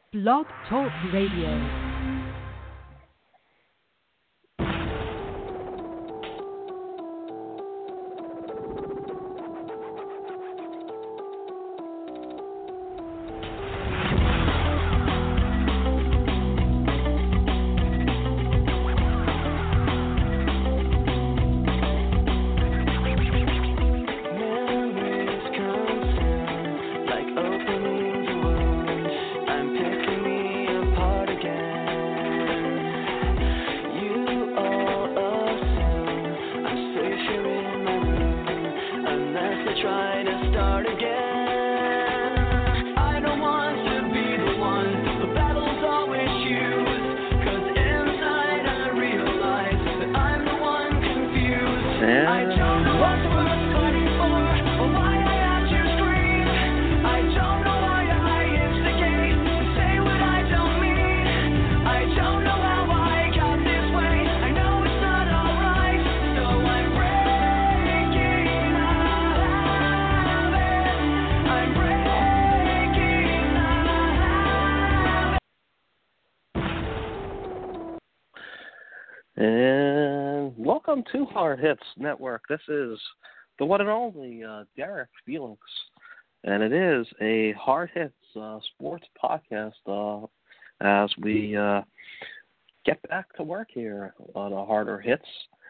Blog Talk Radio. And welcome to Hard Hits Network. This is the one and only Derek Felix, and it is a Hard Hits sports podcast as we get back to work here on a Harder Hits,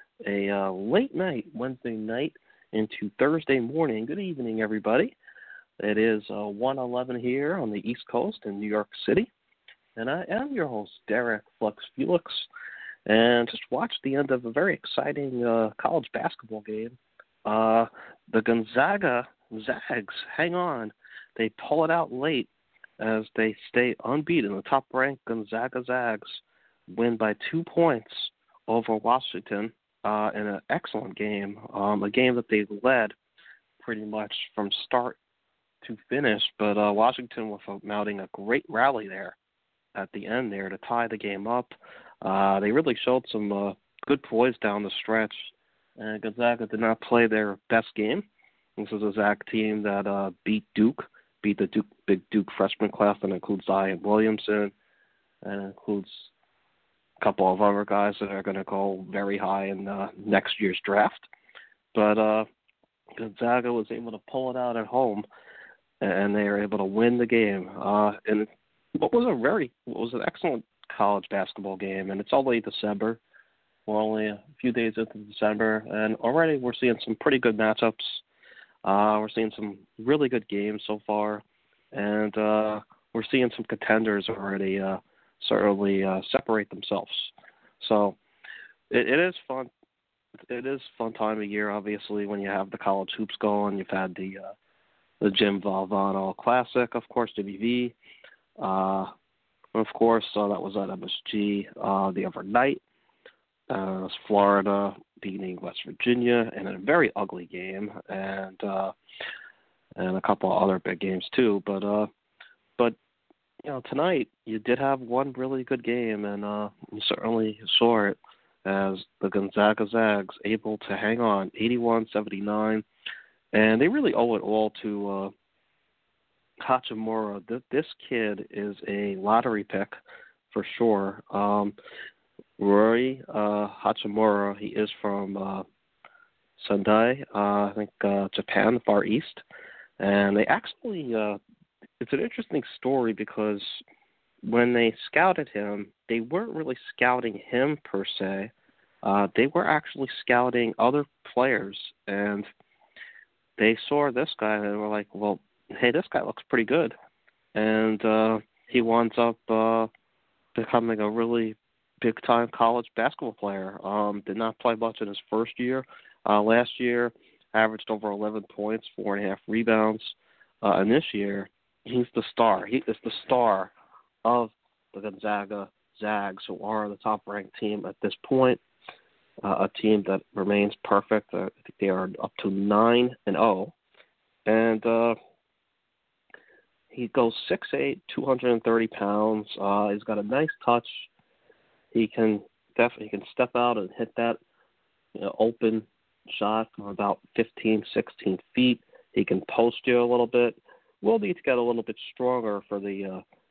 a late night, Wednesday night into Thursday morning. Good evening, everybody. It is 1:11 here on the East Coast in New York City, and I am your host, Derek Flux Felix. And just watched the end of a very exciting college basketball game. The Gonzaga Zags, hang on. They pull it out late as they stay unbeaten. The top-ranked Gonzaga Zags win by 2 points over Washington in an excellent game, a game that they led pretty much from start to finish. But Washington was mounting a great rally there at the end there to tie the game up. They really showed some good poise down the stretch, and Gonzaga did not play their best game. This is a Zag team that beat the Big Duke freshman class that includes Zion Williamson and includes a couple of other guys that are going to go very high in next year's draft. But Gonzaga was able to pull it out at home, and they were able to win the game. And what was an excellent college basketball game, and it's only December. We're only a few days into December, and already we're seeing some pretty good matchups. We're seeing some really good games so far, and we're seeing some contenders already certainly separate themselves. So it is fun. It is a fun time of year, obviously, when you have the college hoops going. You've had the Jim Valvano Classic, of course, WV. Of course, that was at MSG the other night. It was Florida beating West Virginia in a very ugly game, and a couple of other big games too. But tonight you did have one really good game, and you certainly saw it as the Gonzaga Zags able to hang on 81-79, and they really owe it all to Hachimura. This kid is a lottery pick for sure. Rory Hachimura, he is from Sendai, I think Japan, Far East. And they actually, it's an interesting story because when they scouted him, they weren't really scouting him per se. They were actually scouting other players. And they saw this guy and they were like, well, hey, this guy looks pretty good. And he winds up becoming a really big-time college basketball player. Did not play much in his first year. Last year, averaged over 11 points, 4.5 rebounds. And this year, he's the star. He is the star of the Gonzaga Zags, who are the top-ranked team at this point, a team that remains perfect. I think they are up to 9-0. And he goes 6'8", 230 pounds. He's got a nice touch. He can step out and hit that open shot from about 15, 16 feet. He can post you a little bit. We'll need to get a little bit stronger for the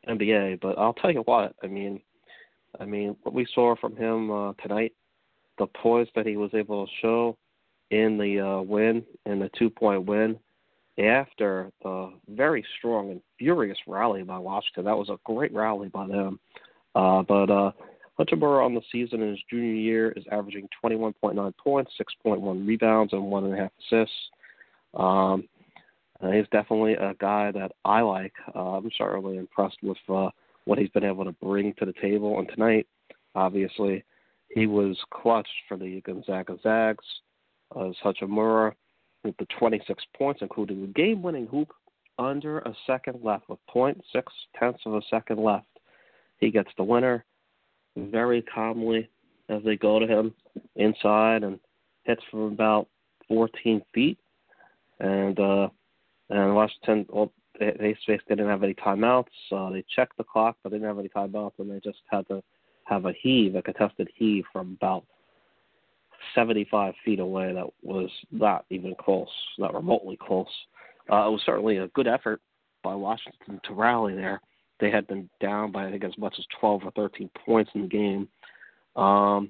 NBA. But I'll tell you what, I mean, what we saw from him tonight, the poise that he was able to show in the win, in the 2-point win, after the very strong and furious rally by Washington. That was a great rally by them. But Hachimura on the season in his junior year is averaging 21.9 points, 6.1 rebounds, and 1.5 assists. He's definitely a guy that I like. I'm certainly impressed with what he's been able to bring to the table. And tonight, obviously, he was clutch for the Gonzaga Zags as Hachimura with the 26 points, including the game-winning hoop under a second left with 0.6 of a second left. He gets the winner very calmly as they go to him inside and hits from about 14 feet. And Washington, well, they didn't have any timeouts. They checked the clock, but they didn't have any timeouts, and they just had to have a contested heave from about 75 feet away. That was not even close, not remotely close. It was certainly a good effort by Washington to rally there. They had been down by, I think, as much as 12 or 13 points in the game. But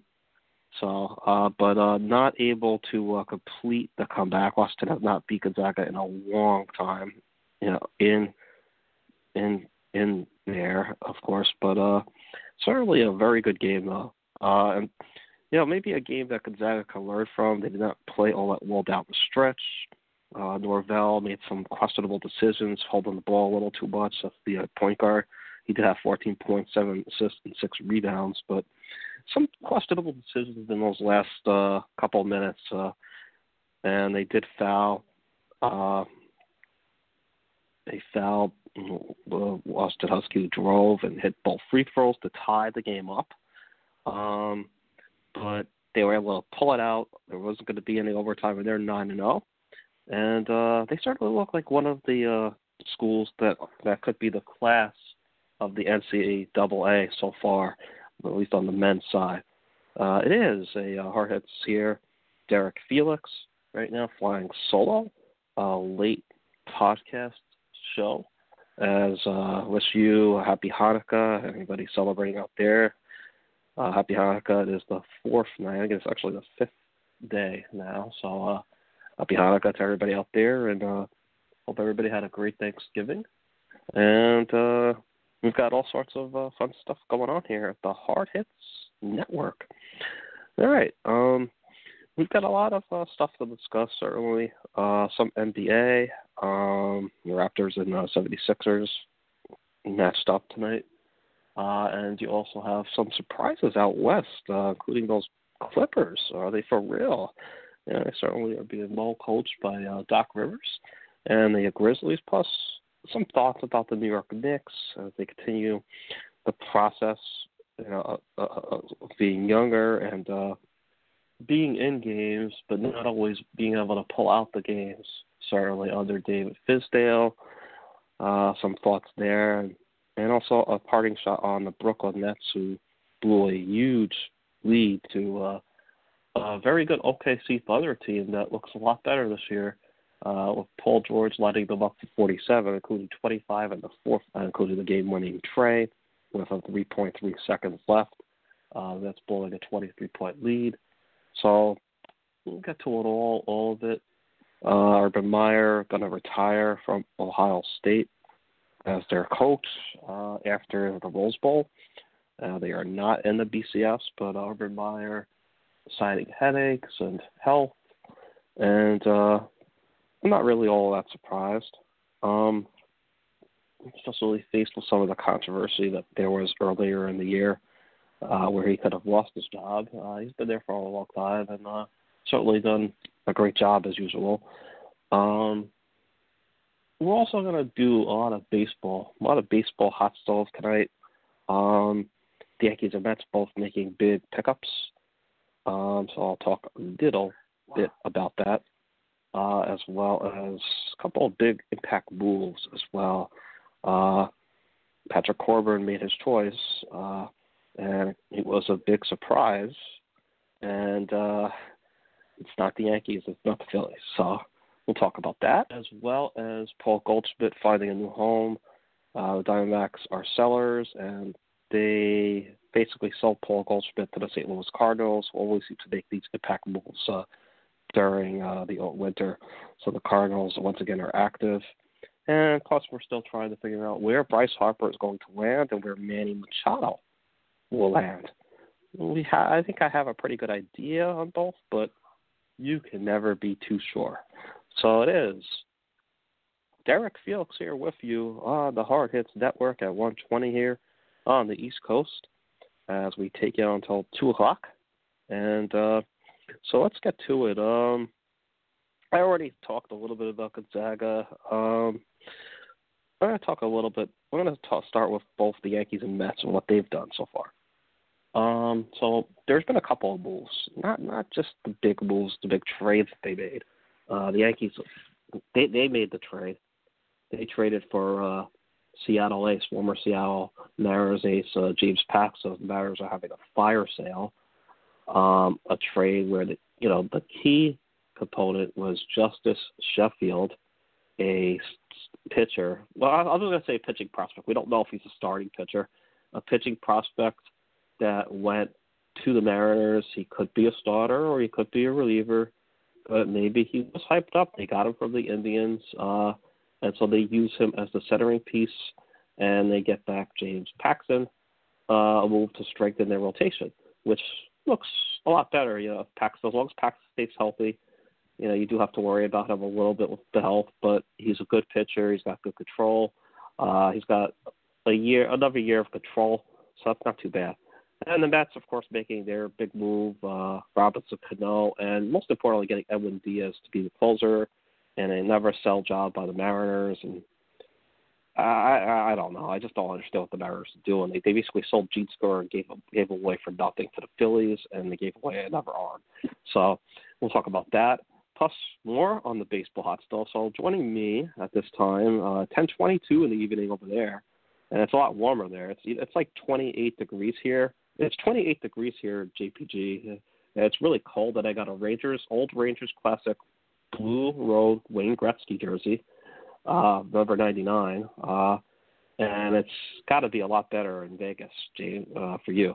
not able to complete the comeback. Washington has not beat Gonzaga in a long time, in there, of course. But certainly a very good game, though. And maybe a game that Gonzaga can learn from. They did not play all that well down the stretch. Norvell made some questionable decisions, holding the ball a little too much as the point guard. He did have 14.7 assists and 6 rebounds, but some questionable decisions in those last couple of minutes. And they did foul. They fouled Washington Husky, who drove and hit both free throws to tie the game up. But they were able to pull it out. There wasn't going to be any overtime, and they're 9-0. And they certainly look like one of the schools that could be the class of the NCAA so far, at least on the men's side. It is a hard hits here. Derek Felix right now flying solo, late podcast show. As wish you a happy Hanukkah. Anybody celebrating out there? Happy Hanukkah. It is the 4th night. I think it's actually the 5th day now. So happy Hanukkah to everybody out there, and hope everybody had a great Thanksgiving. And we've got all sorts of fun stuff going on here at the Hard Hits Network. All right. We've got a lot of stuff to discuss, certainly. Some NBA. The Raptors and 76ers matched up tonight. And you also have some surprises out west, including those Clippers. Are they for real? Yeah, they certainly are being well coached by Doc Rivers and the Grizzlies, plus some thoughts about the New York Knicks as they continue the process of being younger and being in games, but not always being able to pull out the games, certainly under David Fizdale. Some thoughts there. And also a parting shot on the Brooklyn Nets, who blew a huge lead to a very good OKC Thunder team that looks a lot better this year, with Paul George lighting them up to 47, including 25 in the fourth, including the game-winning tray with 3.3 seconds left. That's blowing a 23-point lead. So we'll get to it all of it. Urban Meyer going to retire from Ohio State as their coach after the Rose Bowl. They are not in the BCS, but Urban Meyer citing headaches and health, and I'm not really all that surprised. Especially faced with some of the controversy that there was earlier in the year, where he could have lost his job. He's been there for a long time and certainly done a great job as usual. We're also going to do a lot of baseball hot stove tonight. The Yankees and Mets both making big pickups. So I'll talk a little bit about that, as well as a couple of big impact moves as well. Patrick Corbin made his choice, and it was a big surprise. And it's not the Yankees, it's not the Phillies. So we'll talk about that, as well as Paul Goldschmidt finding a new home The Diamondbacks are sellers, and they basically sold Paul Goldschmidt to the St. Louis Cardinals, who always seem to make these impact moves during the winter. So the Cardinals, once again, are active. And plus, we're still trying to figure out where Bryce Harper is going to land and where Manny Machado will land. I think I have a pretty good idea on both, but you can never be too sure. So it is Derek Felix here with you on the Hard Hits Network at 1:20 here on the East Coast as we take you until 2 o'clock. And so let's get to it. I already talked a little bit about Gonzaga. I'm going to talk a little bit. We're going to start with both the Yankees and Mets and what they've done so far. So there's been a couple of moves, not just the big moves, the big trades that they made. The Yankees, they made the trade. They traded for Seattle ace, former Seattle Mariners ace, James Paxton. The Mariners are having a fire sale, a trade where the key component was Justice Sheffield, a pitcher. Well, I was going to say pitching prospect. We don't know if he's a starting pitcher. A pitching prospect that went to the Mariners. He could be a starter or he could be a reliever, but maybe he was hyped up. They got him from the Indians, and so they use him as the centering piece, and they get back James Paxton, a move to strengthen their rotation, which looks a lot better. Paxton, as long as Paxton stays healthy, you do have to worry about him a little bit with the health, but he's a good pitcher. He's got good control. He's got another year of control, so that's not too bad. And the Mets, of course, making their big move, Robinson Cano, and most importantly, getting Edwin Diaz to be the closer, and a never sell job by the Mariners. And I don't know. I just don't understand what the Mariners are doing. They basically sold Gene Score and gave away for nothing to the Phillies, and they gave away another arm. So we'll talk about that. Plus more on the baseball hot stuff. So joining me at this time, 10:22 in the evening over there, and it's a lot warmer there. It's like 28 degrees here. It's 28 degrees here, JPG. It's really cold, and I got a old Rangers classic blue road Wayne Gretzky jersey, number 99, and it's got to be a lot better in Vegas, Jane, for you.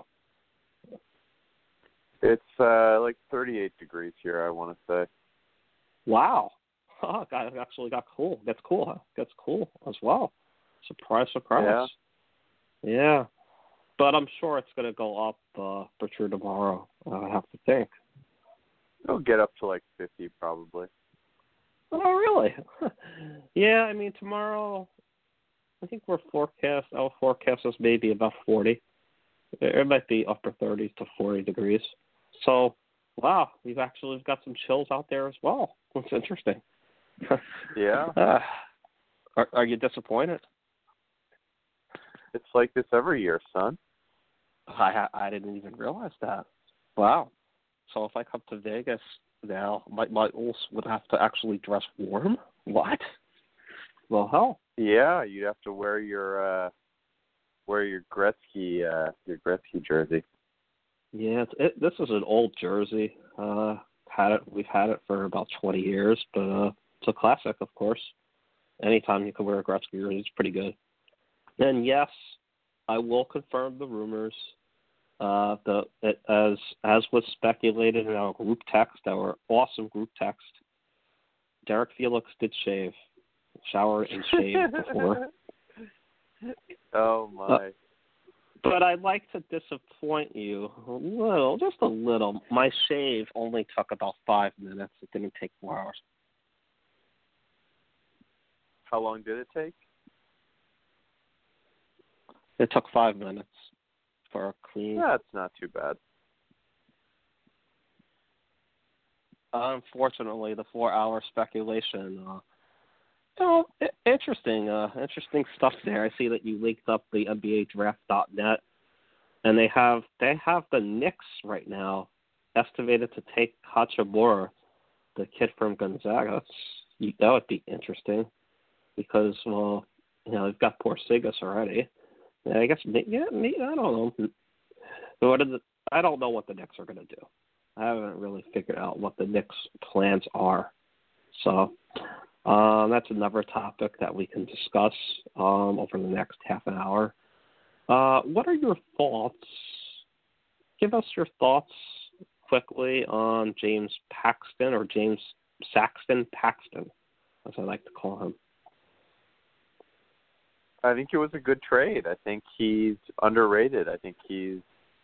It's like 38 degrees here, I want to say. Wow. Oh, it actually got cool. That's cool, huh? That's cool as well. Surprise, surprise. Yeah. But I'm sure it's going to go up for sure tomorrow, I have to think. It'll get up to like 50 probably. Oh, really? Yeah, I mean, tomorrow, I think our forecast is maybe about 40. It might be upper 30s to 40 degrees. So, wow, we've actually got some chills out there as well. That's interesting. Yeah. Are you disappointed? It's like this every year, son. I didn't even realize that. Wow. So if I come to Vegas now, my Ulls would have to actually dress warm? What? Well, hell. Yeah, you'd have to wear your Gretzky jersey. Yeah, this is an old jersey. We've had it for about 20 years, but it's a classic, of course. Anytime you can wear a Gretzky jersey, it's pretty good. And yes, I will confirm the rumors. As was speculated in our group text, our awesome group text, Derek Felix did shower and shave before. Oh my! But I'd like to disappoint you just a little. My shave only took about 5 minutes. It didn't take 4 hours. How long did it take? It took 5 minutes for a clean. That's not too bad. Unfortunately, the 4-hour speculation. Interesting stuff there. I see that you linked up the NBA Draft.net, and they have the Knicks right now estimated to take Hachimura, the kid from Gonzaga. That would be interesting because they've got Porzingis already. Yeah, I guess maybe I don't know. I don't know what the Knicks are going to do. I haven't really figured out what the Knicks' plans are. So That's another topic that we can discuss over the next half an hour. What are your thoughts? Give us your thoughts quickly on James Paxton, or James Saxton Paxton, as I like to call him. I think it was a good trade. I think he's underrated. I think he's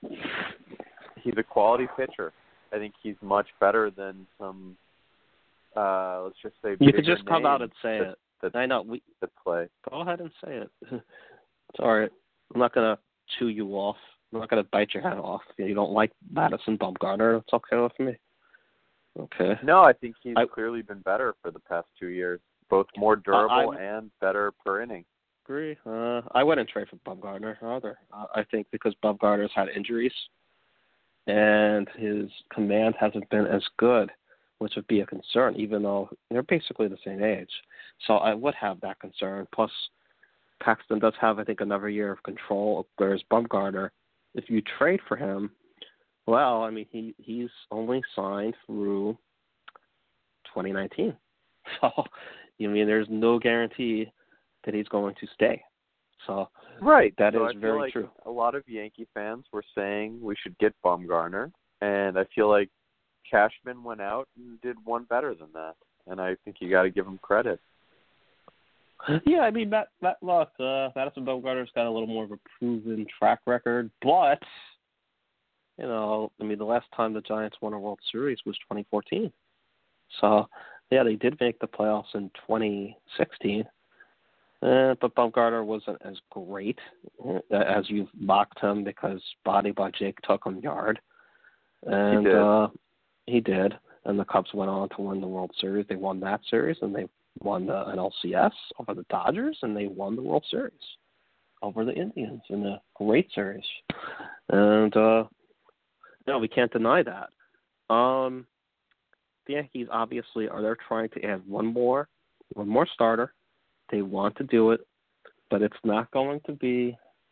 a quality pitcher. I think he's much better than some, let's just say, you could just come out and say it. I know. That play. Go ahead and say it. It's all right. I'm not going to chew you off. I'm not going to bite your head off. If you don't like Madison Bumgarner, it's okay with me. Okay. No, I think he's clearly been better for the past 2 years, both more durable and better per inning. Agree. I wouldn't trade for Bumgarner either. I think because Bumgarner's had injuries and his command hasn't been as good, which would be a concern, even though they're basically the same age. So I would have that concern. Plus, Paxton does have, I think, another year of control, whereas Bumgarner, if you trade for him, well, I mean, he's only signed through 2019. So, there's no guarantee that he's going to stay. So right. That so is I very feel like true. A lot of Yankee fans were saying we should get Bumgarner, and I feel like Cashman went out and did one better than that, and I think you got to give him credit. Yeah, I mean, Madison Bumgarner's got a little more of a proven track record, but the last time the Giants won a World Series was 2014. So, yeah, they did make the playoffs in 2016. But Bumgarner wasn't as great as you've mocked him because Body by Jake took him yard. And he did. And the Cubs went on to win the World Series. They won that series, and they won an LCS over the Dodgers, and they won the World Series over the Indians in a great series. And, we can't deny that. The Yankees obviously they're trying to add one more starter. They want to do it, but it's not going to be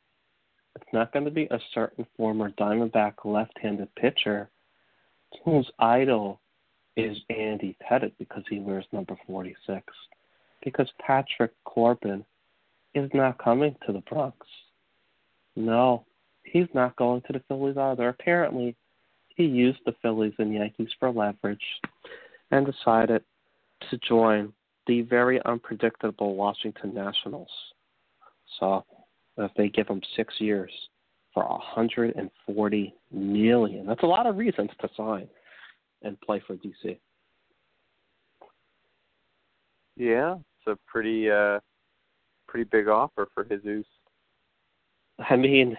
a certain former Diamondback left-handed pitcher whose idol is Andy Pettitte because he wears number 46. Because Patrick Corbin is not coming to the Bronx. No, he's not going to the Phillies either. Apparently, he used the Phillies and Yankees for leverage and decided to join the very unpredictable Washington Nationals. So if they give him 6 years for $140 million, that's a lot of reasons to sign and play for DC. Yeah, it's a pretty big offer for Jesus. I mean,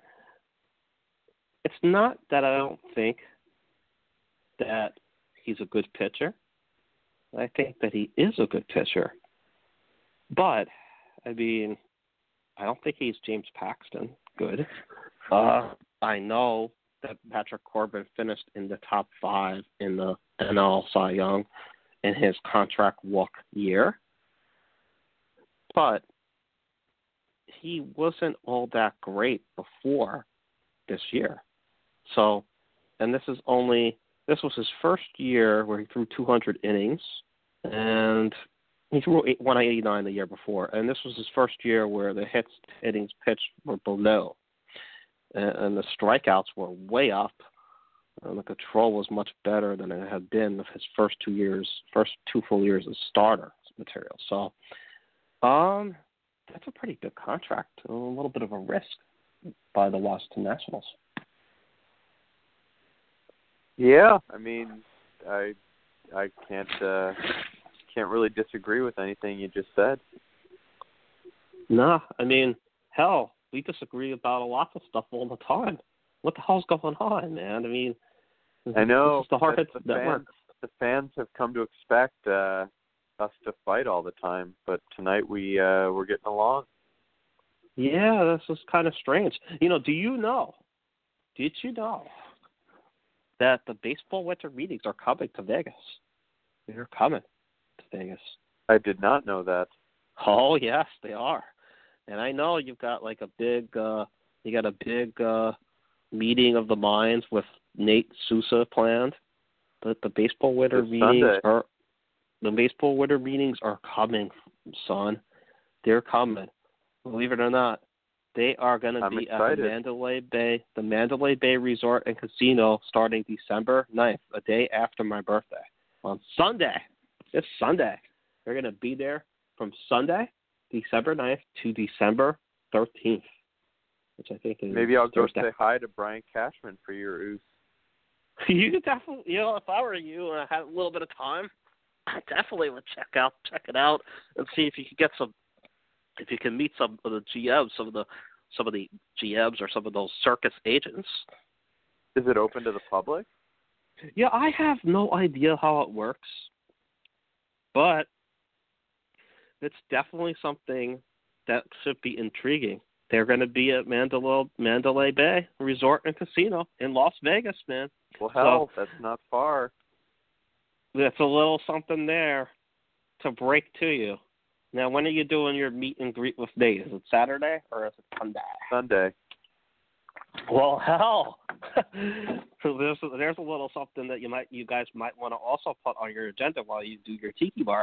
it's not that I don't think that he's a good pitcher. I think that he is a good pitcher. But, I mean, I don't think he's James Paxton good. I know that Patrick Corbin finished in the top 5 in the NL Cy Young in his contract walk year. But he wasn't all that great before this year. So, and this was his first year where he threw 200 innings, and he threw 189 the year before. And this was his first year where the innings pitched were below, and the strikeouts were way up, and the control was much better than it had been his first 2 full years as starter material. So, that's a pretty good contract, a little bit of a risk by the Washington Nationals. Yeah, I mean, I can't really disagree with anything you just said. No, I mean, hell, we disagree about a lot of stuff all the time. What the hell's going on, man? I mean, I know this is the Hard Hits Network. The fans have come to expect us to fight all the time, but tonight we're getting along. Yeah, this is kind of strange. Did you know that the baseball winter meetings are coming to Vegas? They're coming to Vegas. I did not know that. Oh, yes, they are. And I know you've got like a big meeting of the minds with Nate Sousa planned. But the baseball winter This meetings Sunday. The baseball winter meetings are coming, son. They're coming. Believe it or not, they are going to be excited. at the Mandalay Bay Resort and Casino starting December 9th, a day after my birthday, on Sunday. This Sunday. They're going to be there from Sunday, December 9th, to December 13th, which I think is Maybe I'll Thursday. go say hi to Brian Cashman for your ooze. You could definitely, if I were you and I had a little bit of time, I definitely would check it out, and see if you could get if you can meet some of the GMs, some of the GMs or some of those circus agents. Is it open to the public? Yeah, I have no idea how it works, but it's definitely something that should be intriguing. They're going to be at Mandalay Bay Resort and Casino in Las Vegas, man. Well, hell, that's not far. That's a little something there to break to you. Now, when are you doing your meet and greet with me? Is it Saturday or is it Sunday? Sunday. Well, hell, so there's a little something that you guys might want to also put on your agenda while you do your tiki bar.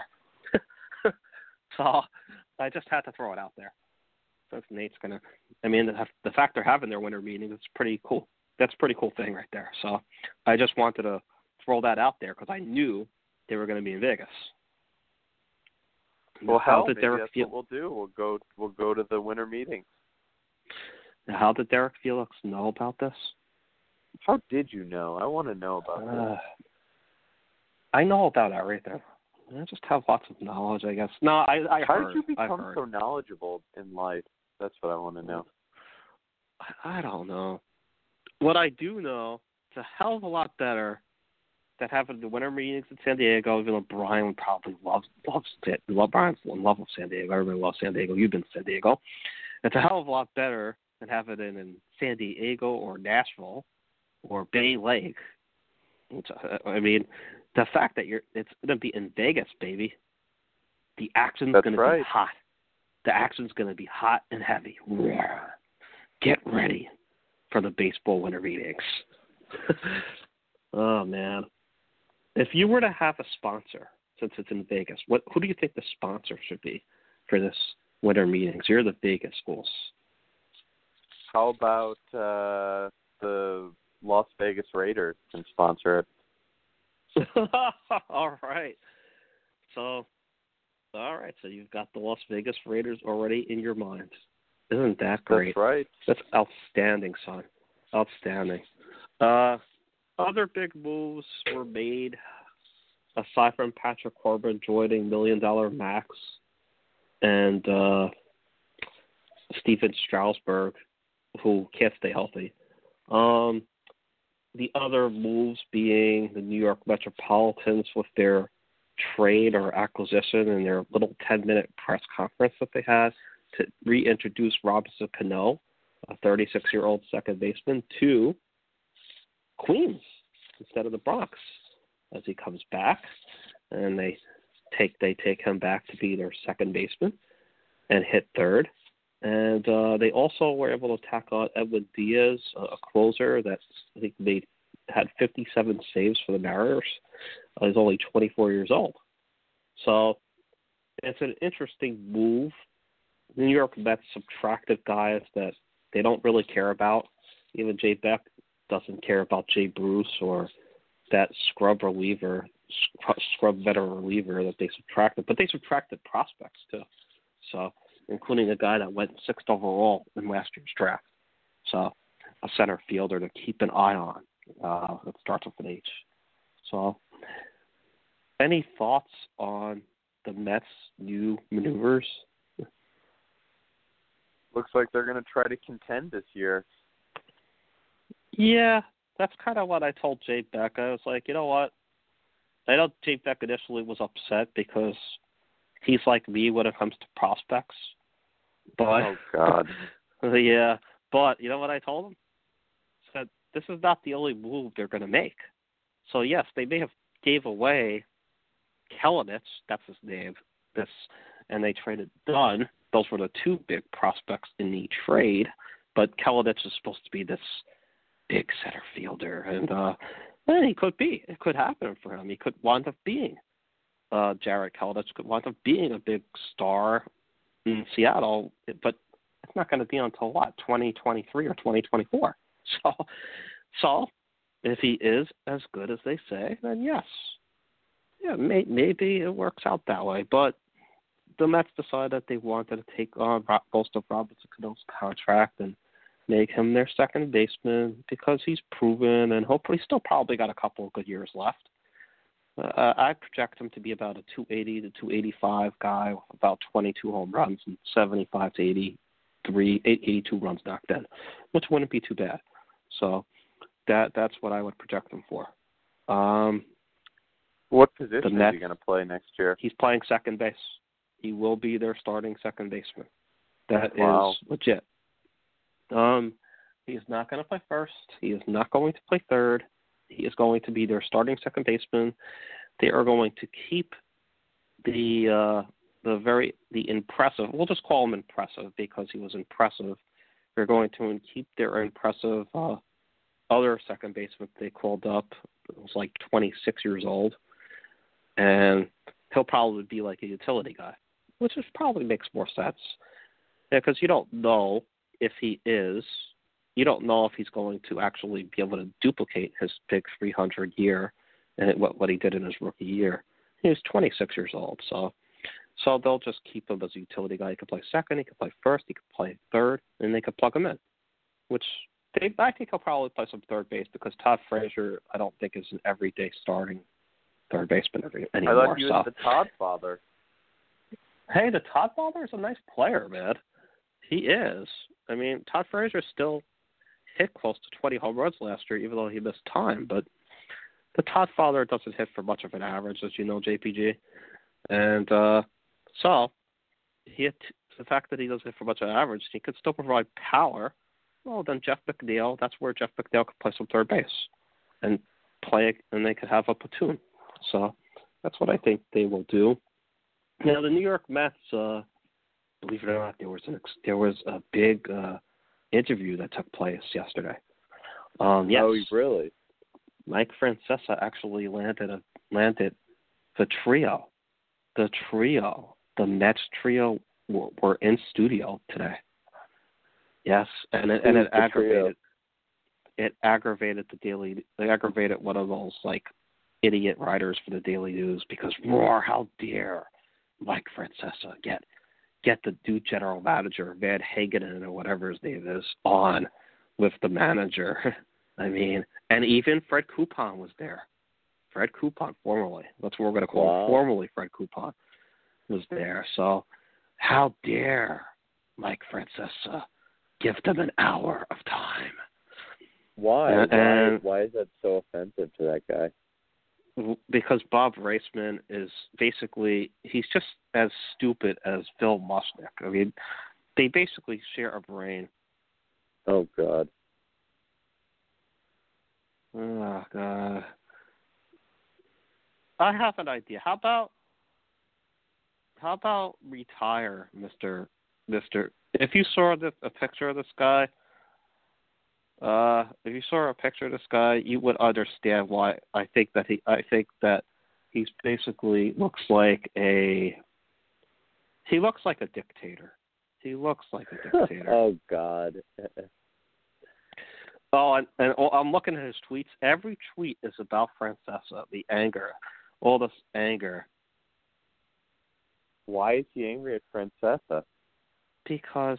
So I just had to throw it out there. Since Nate's gonna, the fact they're having their winter meeting is pretty cool. That's a pretty cool thing right there. So I just wanted to throw that out there because I knew they were going to be in Vegas. Well, maybe that's what we'll do. We'll go to the winter meeting. Now, how did Derek Felix know about this? How did you know? I want to know about this. I know about everything. I just have lots of knowledge, I guess. No, I heard. How did you become so knowledgeable in life? That's what I want to know. I don't know. What I do know, it's a hell of a lot better than having the winter meetings in San Diego, even though Brian would probably loves Brian's in love with San Diego. Everybody loves San Diego. You've been to San Diego. It's a hell of a lot better than having it in San Diego or Nashville or Bay Lake. The fact that it's going to be in Vegas, baby. The action's going to be hot. The action's going to be hot and heavy. Get ready for the baseball winter meetings. Oh, man. If you were to have a sponsor, since it's in Vegas, who do you think the sponsor should be for this winter meetings? You're the Vegas schools. How about the Las Vegas Raiders can sponsor it? All right. So you've got the Las Vegas Raiders already in your mind. Isn't that great? That's right. That's outstanding, son. Outstanding. Other big moves were made, aside from Patrick Corbin joining $1 Million Max and Stephen Strasburg, who can't stay healthy. The other moves being the New York Metropolitans with their trade or acquisition and their little 10-minute press conference that they had to reintroduce Robinson Cano, a 36-year-old second baseman, to Queens instead of the Bronx as he comes back, and they take him back to be their second baseman and hit third. And they also were able to tack on Edwin Diaz, a closer that I think had 57 saves for the Mariners. He's only 24 years old. So it's an interesting move. The New York Mets subtracted guys that they don't really care about. Even Jay Beck doesn't care about Jay Bruce or that scrub veteran reliever that they subtracted. But they subtracted prospects too. So including a guy that went 6th overall in last year's draft. So a center fielder to keep an eye on. It starts with an H. So any thoughts on the Mets' new maneuvers? Looks like they're going to try to contend this year. Yeah, that's kind of what I told Jay Beck. I was like, you know what? I know Jay Beck initially was upset because he's like me when it comes to prospects. But, oh, God. Yeah, but you know what I told him? I said, this is not the only move they're going to make. So, yes, they may have gave away Kelenic, that's his name, and they traded Dunn. Those were the two big prospects in the trade, but Kelenic is supposed to be this big center fielder, and he could be. It could happen for him. He could wind up being Jared Kelenic could wind up being a big star in Seattle, but it's not going to be until 2023 or 2024. So if he is as good as they say, then yes, yeah, maybe it works out that way. But the Mets decided that they wanted to take on most of Robinson Cano's contract and make him their second baseman because he's proven and hopefully still probably got a couple of good years left. I project him to be about a 280 to 285 guy with about 22 home runs and 75 to 82 runs knocked in, which wouldn't be too bad. So that's what I would project him for. What position is he going to play next year? He's playing second base. He will be their starting second baseman. That is legit. He is not going to play first. He is not going to play third. He is going to be their starting second baseman. They are going to keep the impressive. We'll just call him impressive because he was impressive. They're going to keep their impressive other second baseman they called up. It was like 26 years old, and he'll probably be like a utility guy, which probably makes more sense. Yeah, because you don't know if he is. You don't know if he's going to actually be able to duplicate his big 300 year and what he did in his rookie year. He was 26 years old, so they'll just keep him as a utility guy. He could play second, he could play first, he could play third, and they could plug him in. I think he'll probably play some third base because Todd Frazier, I don't think, is an everyday starting third baseman anymore. I thought he was the Todd father. Hey, the Todd father is a nice player, man. He is. I mean, Todd Frazier still hit close to 20 home runs last year, even though he missed time. But the Todd father doesn't hit for much of an average, as you know, JPG. And so the fact that he doesn't hit for much of an average, he could still provide power. Well, then Jeff McNeil, that's where Jeff McNeil could play some third base and they could have a platoon. So that's what I think they will do. Now, the New York Mets, believe it or not, there was a big interview that took place yesterday. Yes. Oh, really? Mike Francesa actually landed the trio. The Mets trio were in studio today. Yes, and it aggravated. It aggravated They aggravated one of those like idiot writers for the Daily News because how dare Mike Francesa get the new general manager, Van Hagen or whatever his name is, on with the manager. I mean, and even Fred Coupon was there. Fred Coupon, formerly. That's what we're going to call him. Formerly Fred Coupon was there. So how dare Mike Francesa give them an hour of time? Why? Why is that so offensive to that guy? Because Bob Reisman is basically, he's just as stupid as Phil Mushnick. I mean, they basically share a brain. Oh, God. Oh, God. I have an idea. How about retire, Mr. If you saw a picture of this guy, you would understand why I think that he's basically looks like a dictator. He looks like a dictator. Oh, God. And I'm looking at his tweets. Every tweet is about Francesa, the anger, all this anger. Why is he angry at Francesa? Because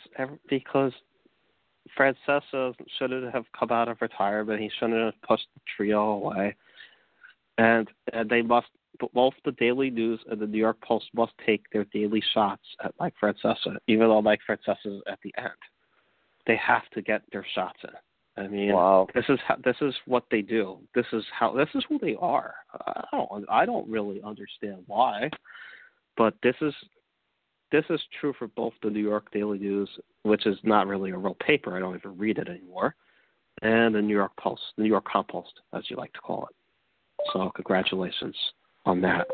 Francesa shouldn't have come out of retirement. He shouldn't have pushed the trio away. And they must, both the Daily News and the New York Post must take their daily shots at Mike Francesa, even though Mike Francesa is at the end. They have to get their shots in. I mean, wow. This is what they do. This is who they are. I don't really understand why, but this is true for both the New York Daily News, which is not really a real paper. I don't even read it anymore, and the New York Post, the New York Compost, as you like to call it. So congratulations on that.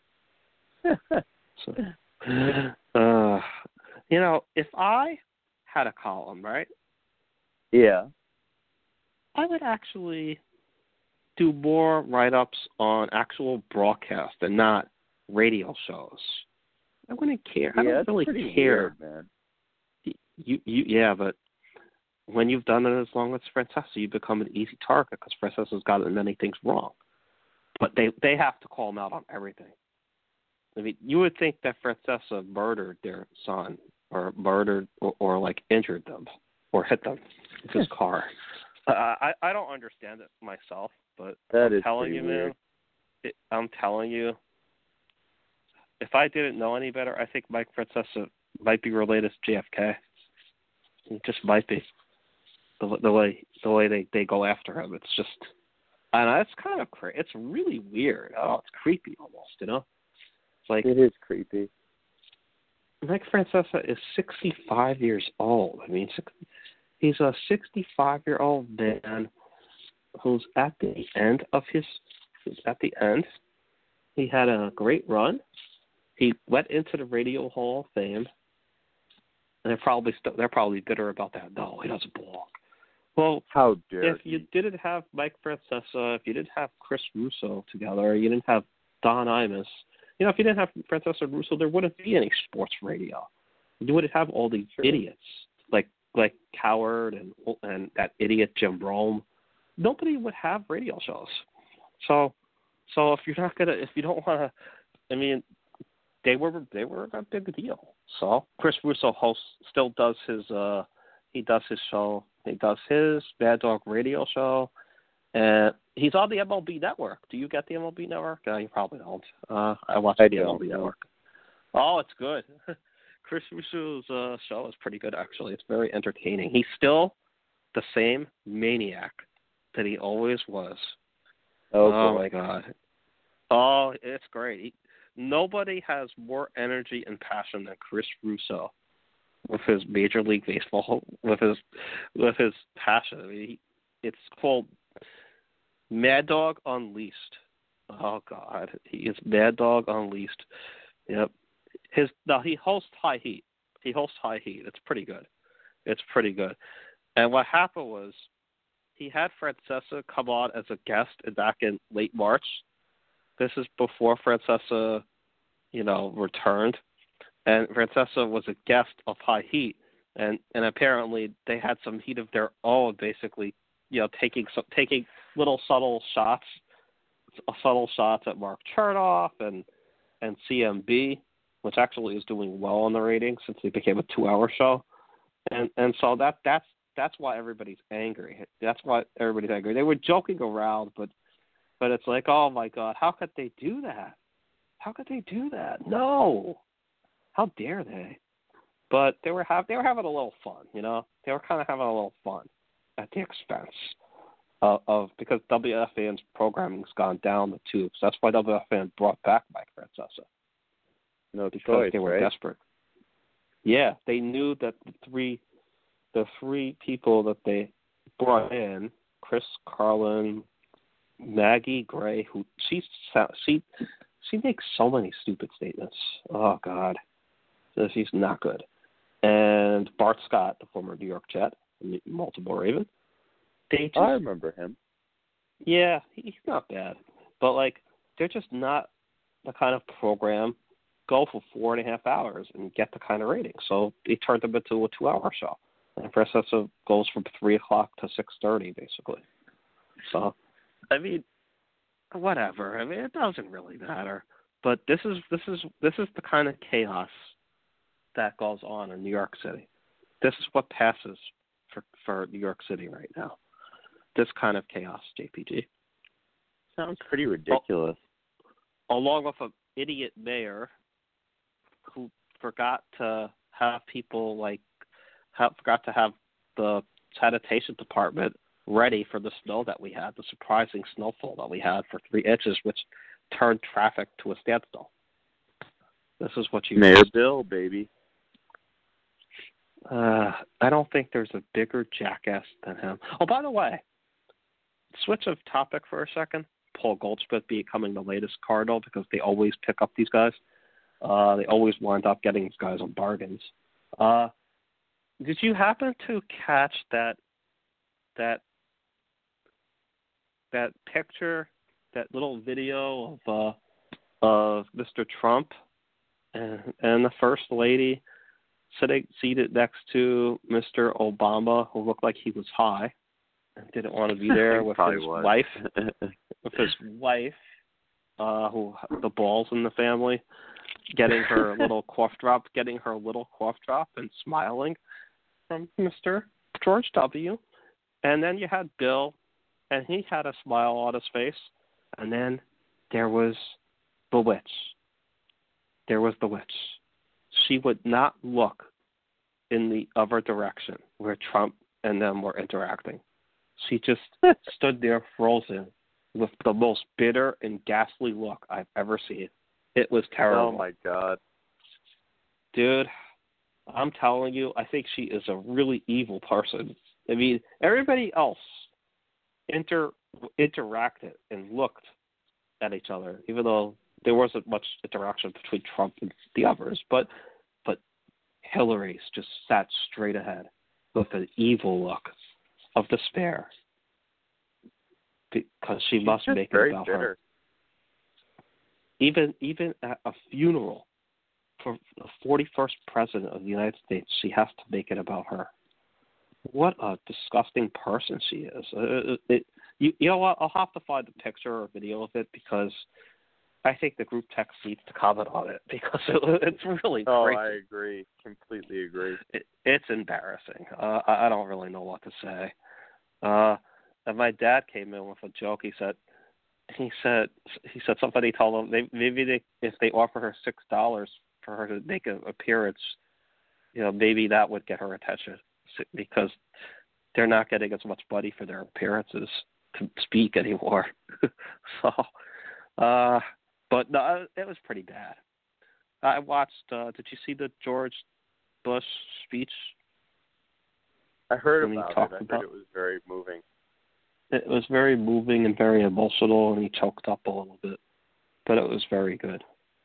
If I had a column, right? Yeah. I would actually do more write-ups on actual broadcast and not radio shows. I wouldn't care. Yeah, I don't that's really pretty care. weird, man. Yeah, but when you've done it as long as Francesa, you become an easy target because Francesa's gotten many things wrong. But they have to call him out on everything. I mean, you would think that Francesa murdered their son, or murdered, or like injured them, or hit them with his car. I don't understand it myself, but That I'm is telling pretty you, weird. man. I'm telling you, if I didn't know any better, I think Mike Francesa might be related to JFK. It just might be the way they go after him. It's just, and it's kind of crazy. It's really weird. Oh, it's creepy almost. You know, it's like It is creepy. Mike Francesa is 65 years old. I mean, he's a 65-year-old man who's at the end of his. At the end, he had a great run. He went into the Radio Hall of Fame, and they're probably bitter about that. No, he doesn't belong. Well, How dare if you didn't have Mike Francesa, if you didn't have Chris Russo together, you didn't have Don Imus, you know, if you didn't have Francesa and Russo, there wouldn't be any sports radio. You wouldn't have all these idiots like Coward and that idiot Jim Rome. Nobody would have radio shows. So if you're not gonna, if you don't want to, I mean, they were a big deal. So Chris Russo still does his he does his show. He does his Mad Dog radio show, and he's on the MLB Network. Do you get the MLB Network? You probably don't. I watch the MLB Network. Oh, it's good. Chris Russo's show is pretty good, actually. It's very entertaining. He's still the same maniac that he always was. Oh my God. Oh, it's great. Nobody has more energy and passion than Chris Russo with his Major League Baseball, with his passion. I mean, it's called Mad Dog Unleashed. Oh God, he is Mad Dog Unleashed. Yep. He hosts High Heat. It's pretty good. And what happened was he had Francesa come on as a guest back in late March. This is before Francesa, returned. And Francesa was a guest of High Heat. And apparently they had some heat of their own, basically, taking little subtle shots at Mark Chernoff and CMB, which actually is doing well on the ratings since they became a 2-hour show. And so that's why everybody's angry. That's why everybody's angry. They were joking around, but it's like, oh my God, how could they do that? No, how dare they? But they were having a little fun, They were kind of having a little fun at the expense of because WFAN's programming's gone down the tubes. That's why WFAN brought back Mike Francesa. No because choice, they were right? desperate. Yeah, they knew that the three people that they brought in, Chris Carlin, Maggie Gray, who she makes so many stupid statements. Oh God, she's not good. And Bart Scott, the former New York Jet, multiple Raven. I remember him. Yeah, he's not bad, but they're just not the kind of program go for 4.5 hours and get the kind of rating. So they turned them into a 2-hour show. And Francesa goes from 3:00 to 6:30 basically. So, I mean, whatever. I mean, it doesn't really matter. But this is the kind of chaos that goes on in New York City. This is what passes for New York City right now. This kind of chaos, JPG. Sounds pretty ridiculous. Along with an idiot mayor who forgot to have the sanitation department ready for the snow that we had, the surprising snowfall that we had for 3 inches, which turned traffic to a standstill. This is what you Mayor Bill, baby. I don't think there's a bigger jackass than him. Oh, by the way, switch of topic for a second. Paul Goldschmidt becoming the latest Cardinal because they always pick up these guys. They always wind up getting these guys on bargains. Did you happen to catch that picture, that little video of of Mr. Trump and the First Lady seated next to Mr. Obama, who looked like he was high and didn't want to be there with his wife. Who the balls in the family, getting her little cough drop, and smiling from Mr. George W. And then you had Bill, and he had a smile on his face. And then there was the witch. She would not look in the other direction where Trump and them were interacting. She just stood there frozen with the most bitter and ghastly look I've ever seen. It was terrible. Oh, my God. Dude, I'm telling you, I think she is a really evil person. I mean, everybody else interacted and looked at each other, even though there wasn't much interaction between Trump and the others. But Hillary's just sat straight ahead with an evil look of despair because she must make it about her. Even at a funeral for the 41st president of the United States, she has to make it about her. What a disgusting person she is. You know what? I'll have to find a picture or video of it because I think the group text needs to comment on it because it's really crazy. Oh, I agree. Completely agree. It's embarrassing. I don't really know what to say. And my dad came in with a joke. He said somebody told him if they offer her $6 for her to make an appearance, maybe that would get her attention because they're not getting as much money for their appearances to speak anymore. But no, it was pretty bad. I watched. Did you see the George Bush speech? I heard about it. I heard it was very moving. It was very moving and very emotional, and he choked up a little bit. But it was very good.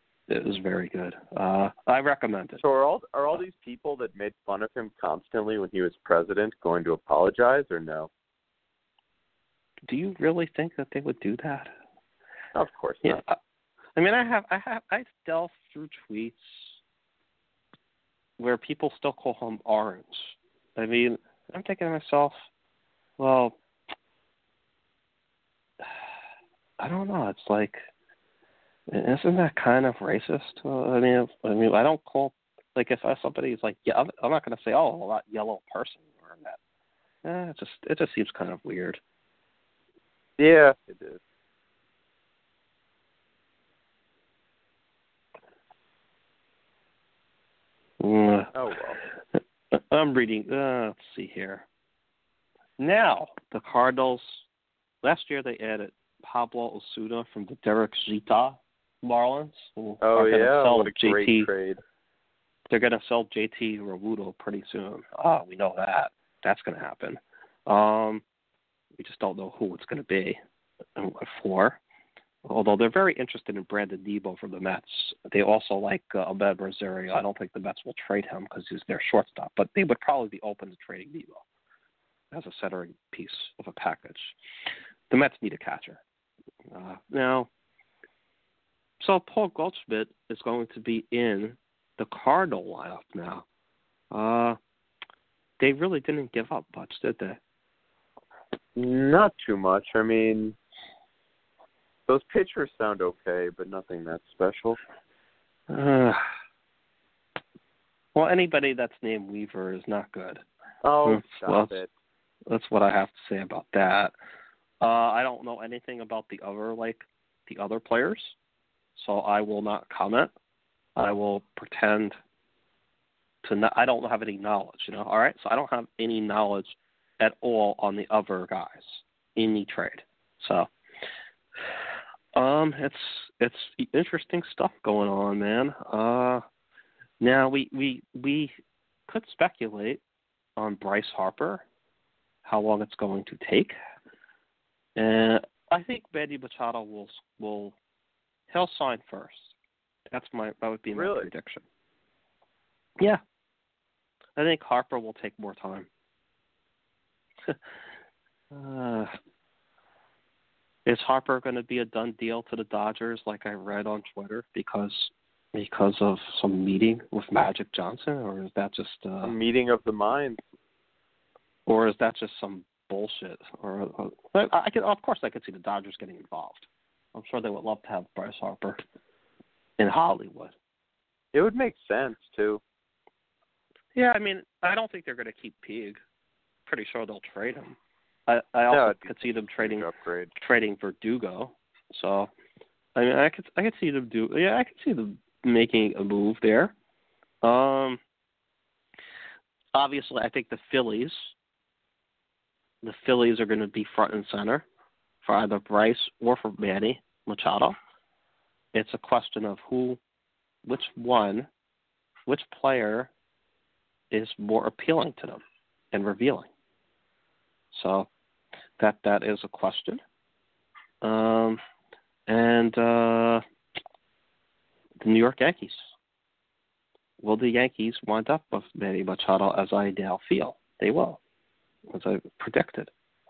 I recommend it. So are all these people that made fun of him constantly when he was president going to apologize or no? Do you really think that they would do that? Of course not. I mean, I delved through tweets where people still call him Orange. I mean, I'm thinking to myself, well, I don't know. It's like, isn't that kind of racist? I mean, I don't call, like, if somebody's like, yeah, I'm not going to say, oh, that yellow person or that. It just seems kind of weird. Yeah, it is. Oh, well. I'm reading. Let's see here. Now, the Cardinals, last year they added Pablo Osuna from the Derek Jeter Marlins. Oh, yeah, what a great trade. They're going to sell JT Realmuto pretty soon. We know that. That's going to happen. We just don't know who it's going to be and what for. Although they're very interested in Brandon Nebo from the Mets. They also like Ahmed Rosario. I don't think the Mets will trade him because he's their shortstop, but they would probably be open to trading Nebo as a centering piece of a package. The Mets need a catcher. So Paul Goldschmidt is going to be in the Cardinal lineup now. They really didn't give up much, did they? Not too much. I mean, those pitchers sound okay, but nothing that special. Well, anybody that's named Weaver is not good. Oh, stop it. That's what I have to say about that. I don't know anything about the other players, so I will not comment. I will pretend to not. I don't have any knowledge, all right? So I don't have any knowledge at all on the other guys in the trade. So it's interesting stuff going on, man. Now we could speculate on Bryce Harper, how long it's going to take. And I think Manny Machado he'll sign first. That would be my prediction. Yeah. I think Harper will take more time. Is Harper going to be a done deal to the Dodgers, like I read on Twitter, because of some meeting with Magic Johnson, or is that just a meeting of the minds? Or is that just some bullshit? Or of course, I could see the Dodgers getting involved. I'm sure they would love to have Bryce Harper in Hollywood. It would make sense too. Yeah, I mean, I don't think they're going to keep Puig. Pretty sure they'll trade him. I also could see them trading Verdugo. So, I mean, I could see them I could see them making a move there. Obviously, I think the Phillies are going to be front and center for either Bryce or for Manny Machado. It's a question of which player is more appealing to them and revealing. So that is a question. And the New York Yankees. Will the Yankees wind up with Manny Machado, as I now feel they will, as I predicted?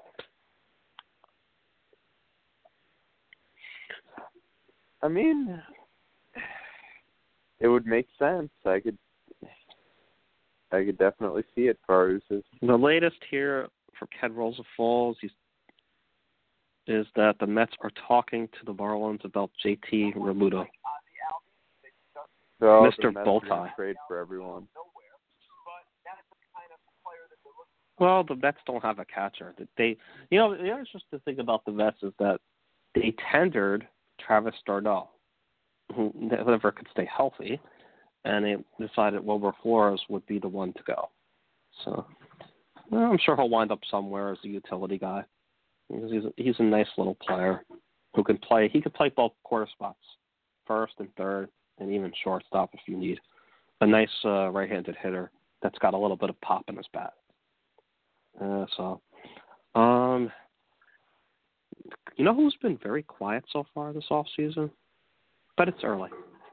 I mean, it would make sense. I could definitely see it for Aruzes. The latest here for Ken Rosenthal is that the Mets are talking to the Marlins about JT Realmuto. So Mr. Bowtie. Trade for everyone. Well, the Mets don't have a catcher. The other interesting thing about the Mets is that they tendered Travis d'Arnaud, who never could stay healthy, and they decided Wilmer Flores would be the one to go. So I'm sure he'll wind up somewhere as a utility guy. He's a nice little player who can play. He could play both quarter spots, first and third, and even shortstop if you need a nice right-handed hitter that's got a little bit of pop in his bat. You know who's been very quiet so far this offseason? But it's early.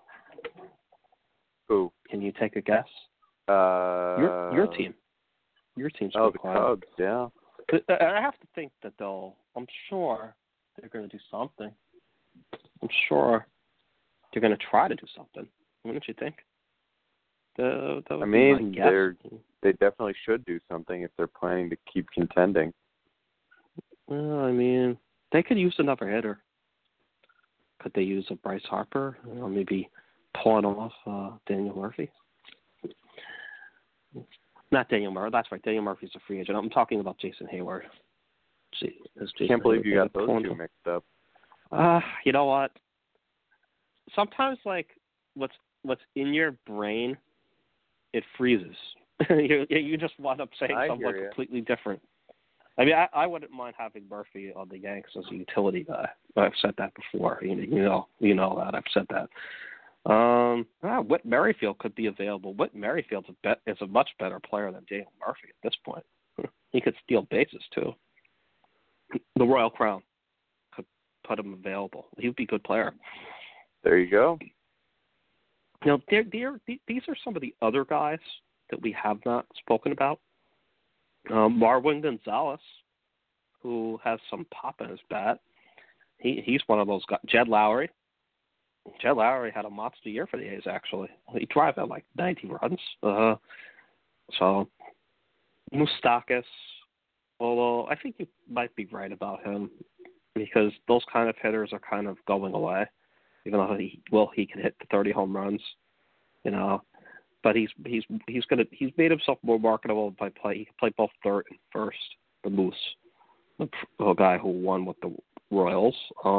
Who? Can you take a guess? Your team. Your team's been quiet. Oh, the Cubs, yeah. I have to think that I'm sure they're going to do something. I'm sure they're going to try to do something. Wouldn't you think? They definitely should do something if they're planning to keep contending. Well, I mean, they could use another hitter. Could they use a Bryce Harper? Maybe pawn off Daniel Murphy? Not Daniel Murphy. That's right. Daniel Murphy's a free agent. I'm talking about Jason Hayward. Can't believe you got those two mixed up. You know what? Sometimes, like, what's in your brain, it freezes. you just wind up saying something completely different. I mean, I wouldn't mind having Murphy on the Yanks as a utility guy. I've said that before. You know that. I've said that. Whit Merrifield could be available. Whit Merrifield is a much better player than Daniel Murphy at this point. He could steal bases, too. The Royal Crown could put him available. He would be a good player. There you go. Now, these are some of the other guys that we have not spoken about. Marwin Gonzalez, who has some pop in his bat. He's one of those guys. Jed Lowry. Jed Lowry had a monster year for the A's, actually. He drove at like 90 runs. So, Moustakas, although I think you might be right about him because those kind of hitters are kind of going away, even though he can hit the 30 home runs, But he's made himself more marketable by he can play both third and first. The Moose, the guy who won with the Royals.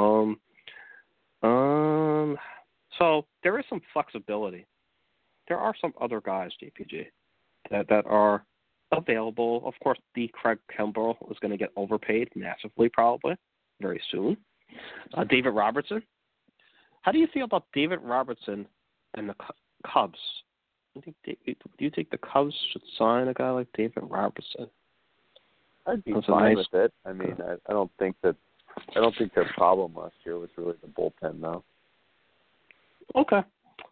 So there is some flexibility. There are some other guys, JPG, that are available. Of course, Craig Kimbrell is going to get overpaid massively, probably very soon. David Robertson. How do you feel about David Robertson and the Cubs? Do you think the Cubs should sign a guy like David Robertson? I'd be fine with it. I mean, I don't think their problem last year was really the bullpen, though. Okay.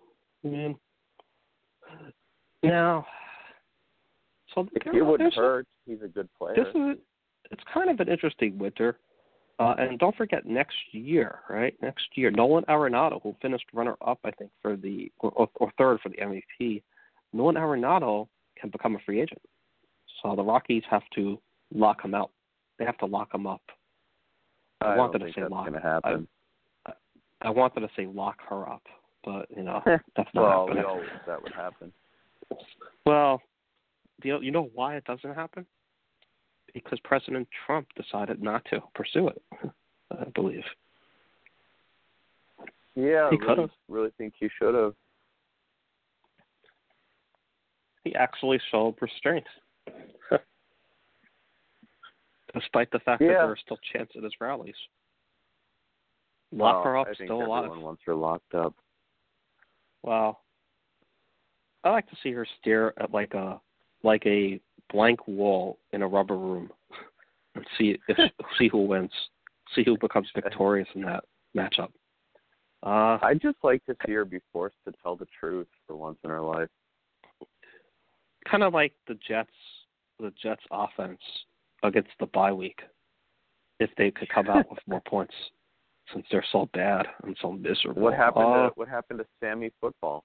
Now, so it wouldn't hurt. He's a good player. It's kind of an interesting winter And don't forget next year, right? Next year, Nolan Arenado, who finished runner-up, I think, for the or third for the MVP, Nolan Arenado can become a free agent. So the Rockies have to lock him out. They have to lock him up. I wanted don't to think say that's lock. going to happen. I wanted to say lock her up, but that's not well, happening. we all wish that would happen. Well, you know why it doesn't happen? Because President Trump decided not to pursue it, I believe. Yeah, he could have. Really think he should have. He actually showed restraint, despite the fact that there are still chants at his rallies. Lock her up, I think still alive. Everyone wants her locked up. Well, I like to see her stare at like a blank wall in a rubber room and see who wins, see who becomes victorious in that matchup. I'd just like to see her be forced to tell the truth for once in her life. Kind of like the Jets offense against the bye week. If they could come out with more points, since they're so bad and so miserable. What happened to Sammy Football?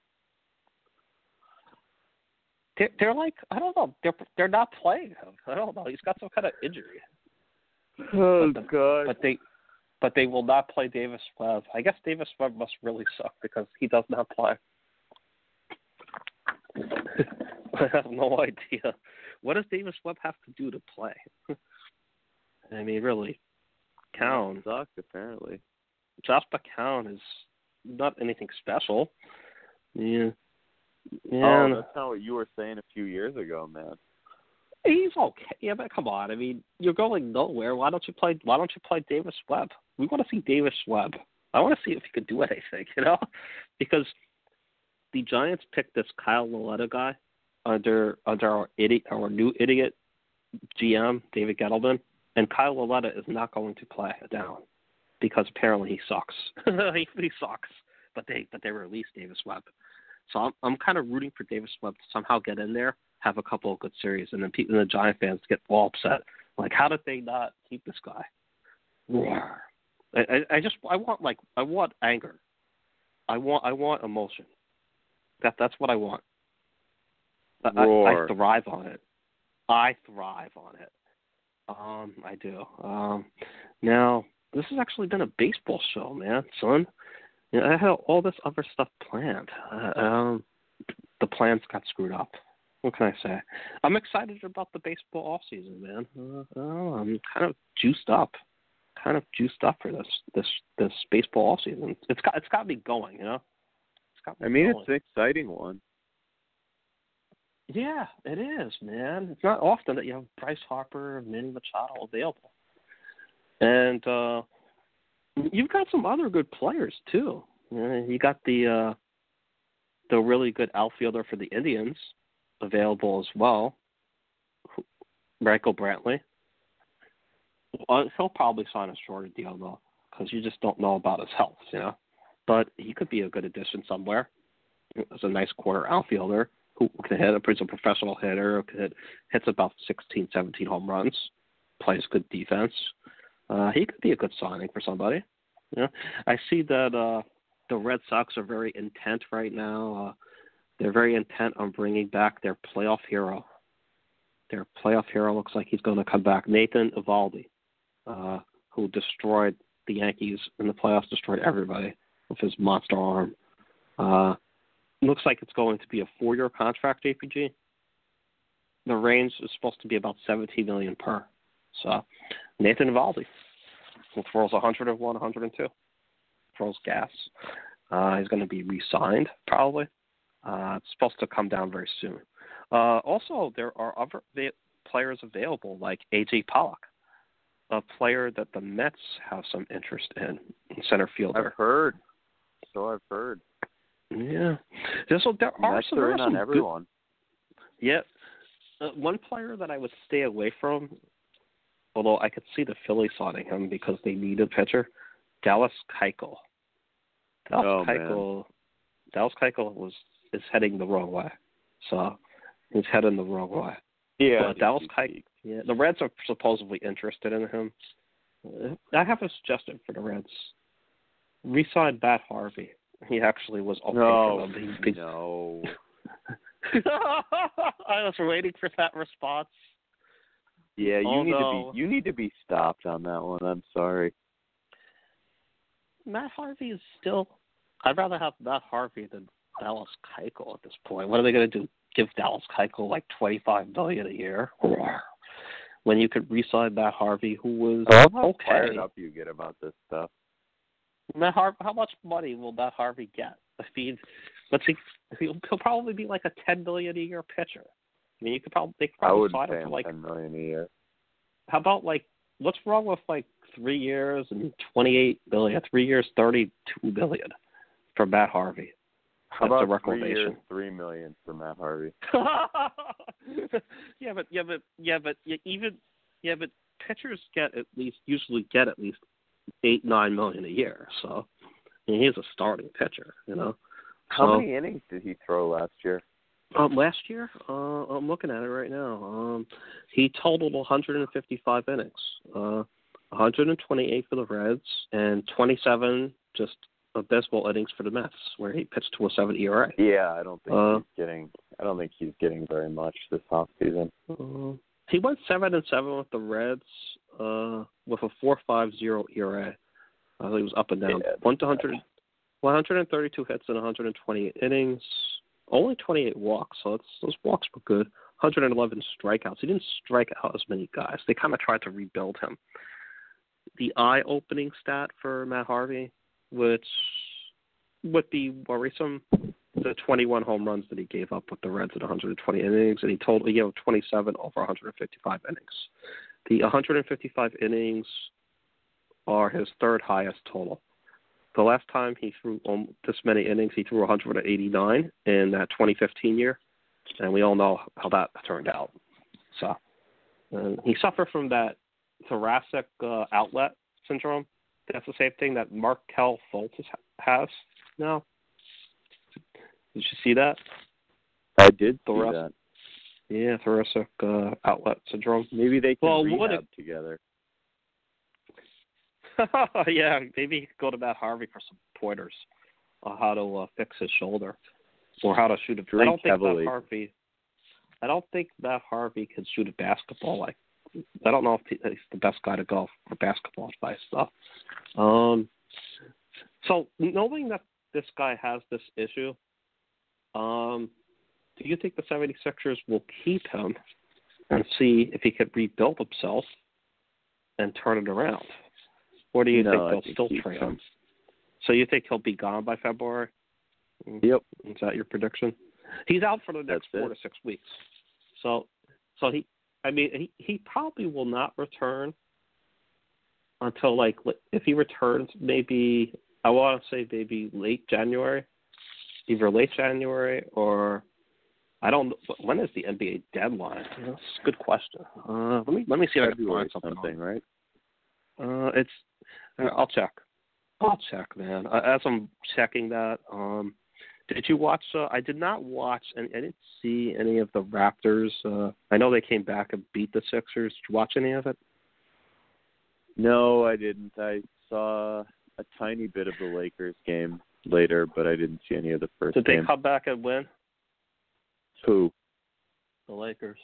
They're like, I don't know. They're not playing him. I don't know. He's got some kind of injury. Oh God! But they will not play Davis Webb. I guess Davis Webb must really suck because he does not play. I have no idea. What does Davis Webb have to do to play? I mean, really, Cowan sucks apparently. Josh McCown is not anything special. Yeah. Oh, that's not what you were saying a few years ago, man. He's okay. Yeah, but come on. I mean, you're going nowhere. Why don't you play Davis Webb? We want to see Davis Webb. I want to see if he could do anything, because the Giants picked this Kyle Lauletta guy under our new idiot GM David Gettleman, and Kyle Lauletta is not going to play down because apparently he sucks. he sucks. But they released Davis Webb. So I'm kind of rooting for Davis Webb to somehow get in there, have a couple of good series, and then the Giant fans get all upset. Like, how did they not keep this guy? I want anger. I want emotion. That's what I want. I thrive on it. I do. Now this has actually been a baseball show, man, son. I had all this other stuff planned. The plans got screwed up. What can I say? I'm excited about the baseball off season, man. I'm kind of juiced up for this baseball off season. It's got me going, It's an exciting one. Yeah, it is, man. It's not often that you have Bryce Harper and Manny Machado available, and you've got some other good players too. You got the really good outfielder for the Indians available as well, Michael Brantley. He'll probably sign a shorter deal though, because you just don't know about his health, But he could be a good addition somewhere. As a nice quarter outfielder who can hit, he's a professional hitter, hits about 16, 17 home runs, plays good defense. He could be a good signing for somebody. I see that the Red Sox are very intent right now. They're very intent on bringing back their playoff hero. Their playoff hero looks like he's going to come back. Nathan Eovaldi, who destroyed the Yankees in the playoffs, destroyed everybody with his monster arm. Looks like it's going to be a 4-year contract, JPG. The range is supposed to be about $17 million per. So Nathan Eovaldi, who throws 101, 102, throws gas. He's going to be re-signed probably. It's supposed to come down very soon. Also, there are other players available like A.J. Pollock, a player that the Mets have some interest in center fielder. I've heard. Yeah. So there are Mets some. Are in on everyone. Yeah. One player that I would stay away from, although I could see the Phillies signing him because they need a pitcher, Dallas Keuchel. Dallas Keuchel is heading the wrong way. So he's heading the wrong way. Yeah. Dallas Keuchel. Yeah, the Reds are supposedly interested in him. I have a suggestion for the Reds. Re-sign Matt Harvey. He actually was okay for them. No. I was waiting for that response. Yeah, you need to be stopped on that one. I'm sorry. Matt Harvey is still. I'd rather have Matt Harvey than Dallas Keuchel at this point. What are they going to do? Give Dallas Keuchel like $25 million a year, when you could re-sign Matt Harvey, who was okay. Fired up you get about this stuff. Matt Harvey, how much money will Matt Harvey get? I mean, let's see. He'll probably be like a $10 million a year pitcher. I mean, they could probably sign him for like $10 million a year. How about what's wrong with 3 years and $28 million? 3 years, $32 million for Matt Harvey. How about 3 years, $3 million for Matt Harvey? but pitchers usually get at least $8-9 million a year. So I mean, he's a starting pitcher, How many innings did he throw last year? Last year, I'm looking at it right now. He totaled 155 innings, 128 for the Reds, and 27 just abysmal innings for the Mets, where he pitched to a 7 ERA. Yeah, I don't think he's getting very much this offseason. He went 7-7 with the Reds, with a 4.50 ERA. He was up and down. 132 hits and 128 innings. Only 28 walks, so those walks were good. 111 strikeouts. He didn't strike out as many guys. They kind of tried to rebuild him. The eye-opening stat for Matt Harvey, which would be worrisome, the 21 home runs that he gave up with the Reds in 120 innings, and he totaled 27 over 155 innings. The 155 innings are his third highest total. The last time he threw this many innings, he threw 189 in that 2015 year, and we all know how that turned out. So he suffered from that thoracic outlet syndrome. That's the same thing that Markel Fultz has now. Did you see that? I did see that. Yeah, thoracic outlet syndrome. Maybe they can rehab together. Yeah, maybe he could go to Matt Harvey for some pointers on how to fix his shoulder or how to shoot a. I don't think Matt Harvey can shoot a basketball. I don't know if he's the best guy to go for basketball advice stuff. So knowing that this guy has this issue, do you think the 76ers will keep him and see if he could rebuild himself and turn it around? Or do you think they'll still trade him? So you think he'll be gone by February? Yep. Is that your prediction? He's out for the next 4 to 6 weeks. So he probably will not return until if he returns maybe I want to say maybe late January, either late January or I don't. When is the NBA deadline? That's a good question. Let me see if I can find something. Right? It's. I'll check. Man. As I'm checking that, did you watch? I did not watch, and I didn't see any of the Raptors. I know they came back and beat the Sixers. Did you watch any of it? No, I didn't. I saw a tiny bit of the Lakers game later, but I didn't see any of the first game. Did they come back and win? Who? The Lakers.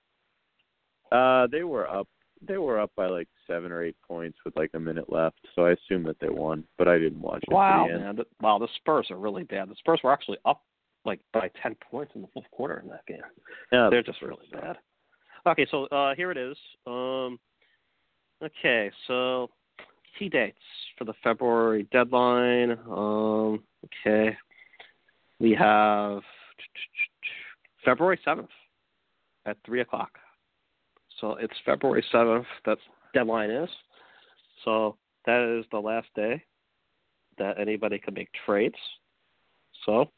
They were up. They were up by 7 or 8 points with a minute left, so I assume that they won, but I didn't watch it. Wow, man! The Spurs are really bad. The Spurs were actually up by 10 points in the fourth quarter in that game. Yeah, they're just really bad. Okay, so here it is. Okay, so key dates for the February deadline. Okay, we have February 7th at 3:00. So it's February 7th that deadline is. So that is the last day that anybody can make trades. So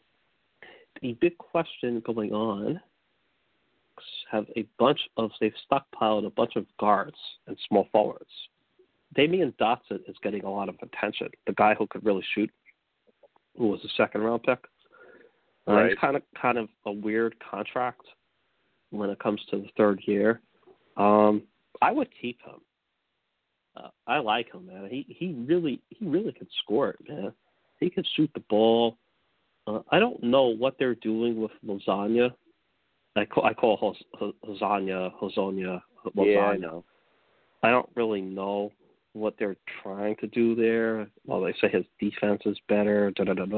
the big question going on, they've stockpiled a bunch of guards and small forwards. Damian Dotson is getting a lot of attention. The guy who could really shoot, who was a second-round pick. Right. He's kind of a weird contract when it comes to the third year. I would keep him. I like him, man. He really can score it, man. He can shoot the ball. I don't know what they're doing with Lasagna. I call Lasagna. Yeah, I know. I don't really know what they're trying to do there. Well, they say his defense is better.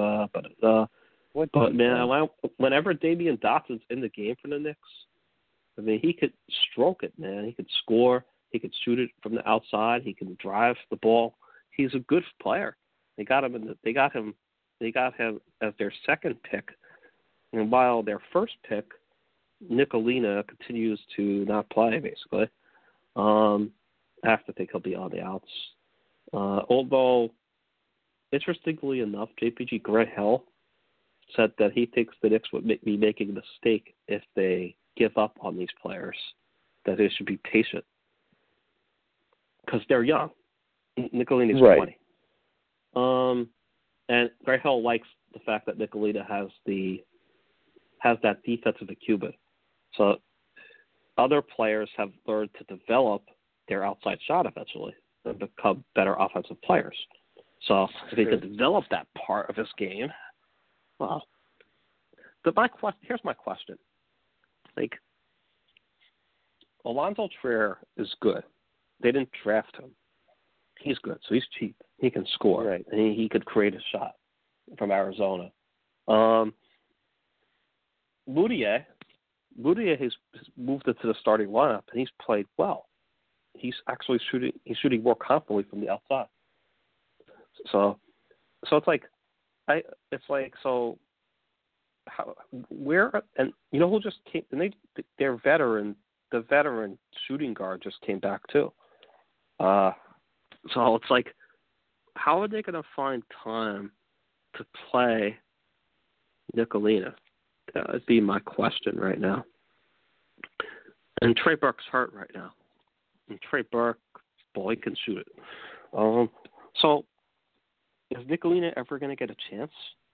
But man, whenever Damian Dotson's in the game for the Knicks, I mean, he could stroke it, man. He could score. He could shoot it from the outside. He can drive the ball. He's a good player. They got him as their second pick, and while their first pick, Nicolina, continues to not play basically. I have to think he'll be on the outs. Although, interestingly enough, JPG Grahell said that he thinks the Knicks would be making a mistake if they give up on these players, that they should be patient. Because they're young. Nicolina's right. 20. And Grahell likes the fact that Nicolina has that defensive acumen. So other players have learned to develop their outside shot eventually and become better offensive players. So if he can develop that part of his game, well. But here's my question. Like, Alonzo Trier is good. They didn't draft him. He's good, so he's cheap. He can score, right. And he could create a shot from Arizona. Mudiay has moved into the starting lineup, and he's played well. He's actually shooting more confidently from the outside. So it's like, where, and you know who just came? And their veteran, the veteran shooting guard just came back too. So it's like, how are they going to find time to play Nicolina? That would be my question right now. And Trey Burke's hurt right now. And Trey Burke, boy, he can shoot it. So is Nicolina ever going to get a chance?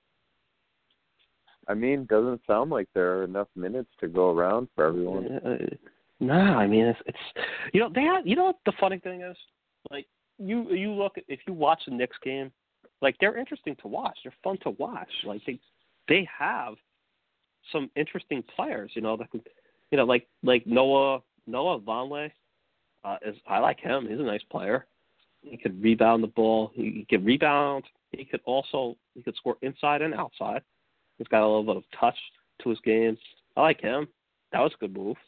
I mean, doesn't sound like there are enough minutes to go around for everyone. Nah, I mean it's they have, what the funny thing is, like you look at, if you watch the Knicks game, like they're interesting to watch. They're fun to watch. Like they have some interesting players, that could, like Noah Vonleh. I like him. He's a nice player. He could rebound the ball. He could rebound. He could score inside and outside. He's got a little bit of touch to his game. I like him. That was a good move.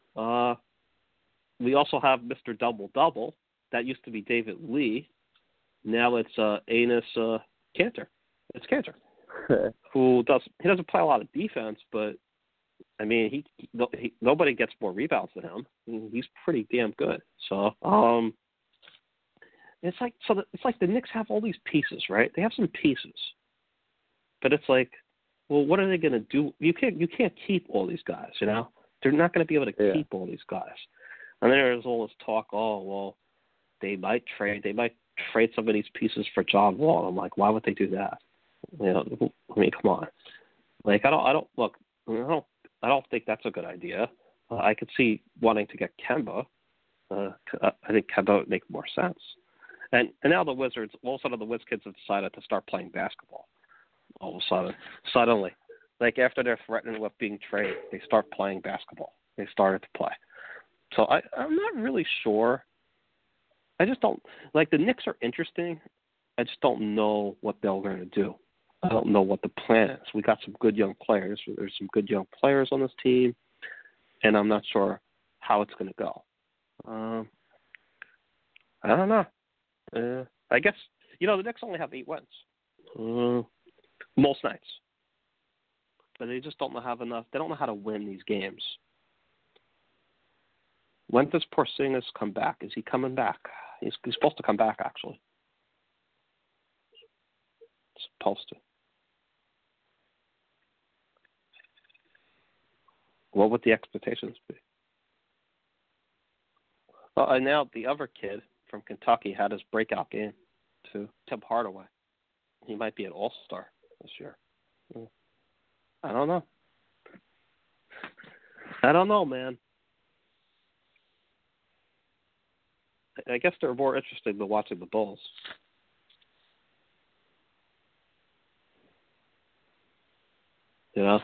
We also have Mr. Double-Double. That used to be David Lee. Now it's Enes Kanter. It's Kanter, who doesn't play a lot of defense, but I mean nobody gets more rebounds than him. He's pretty damn good. So it's like the Knicks have all these pieces, right? They have some pieces, but it's like, well, what are they going to do? You can't keep all these guys, They're not going to be able to keep all these guys. And then there's all this talk, they might trade some of these pieces for John Wall. I'm like, why would they do that? I mean, come on. Like, I don't think that's a good idea. I could see wanting to get Kemba. I think Kemba would make more sense. And now the Wizards, all of a sudden the Wiz kids have decided to start playing basketball. All of a sudden, suddenly, like after they're threatening with being traded, they start playing basketball. They started to play. So I'm not really sure. I just don't, like, the Knicks are interesting. I just don't know what they're going to do. I don't know what the plan is. We got some good young players. There's some good young players on this team, and I'm not sure how it's going to go. I don't know. I guess, the Knicks only have 8 wins. Most nights. But they just don't have enough. They don't know how to win these games. When does Porzingis come back? Is he coming back? He's supposed to come back, actually. Supposed to. What would the expectations be? And now the other kid from Kentucky had his breakout game, too. Tim Hardaway. He might be an all-star this year. I don't know. I don't know, man. I guess they're more interesting than watching the Bulls. You know?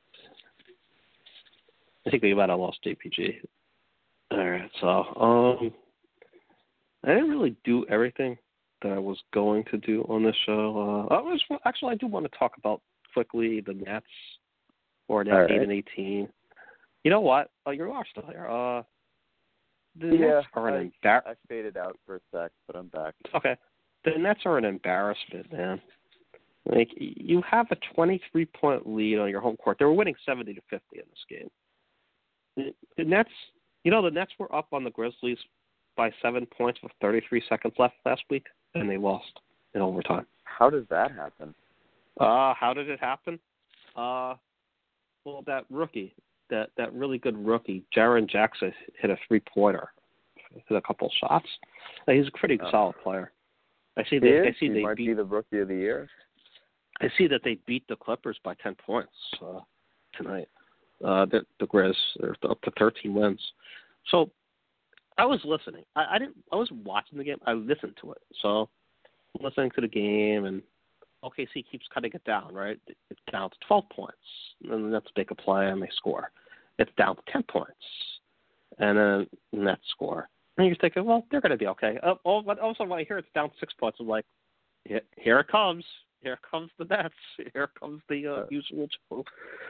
I think we might have lost JPG. All right, so I didn't really do everything that I was going to do on this show. I do want to talk about quickly the Nets, who are now 8-18. You know what? Oh, you are still here. The Nets are an embarrassment. I faded out for a sec, but I'm back. Okay. The Nets are an embarrassment, man. Like, you have a 23-point lead on your home court. They were winning 70-50 in this game. The Nets, the Nets were up on the Grizzlies by 7 points with 33 seconds left last week, and they lost in overtime. How does that happen? How did it happen? Well, that rookie, that really good rookie, Jaren Jackson, hit a three-pointer, hit a couple shots. He's a pretty solid player. He might be the rookie of the year. I see that they beat the Clippers by 10 points tonight. The Grizz, they're up to 13 wins. So I was listening. I wasn't watching the game. I listened to it. So I'm listening to the game, and OKC keeps cutting it down, right? It's down to 12 points. And that's a big play, and they score. It's down to 10 points. And then the Nets score. And you're thinking, well, they're going to be okay. Also, when I hear it's down 6 points, I'm like, here it comes. Here comes the Nets. Here comes the usual joke.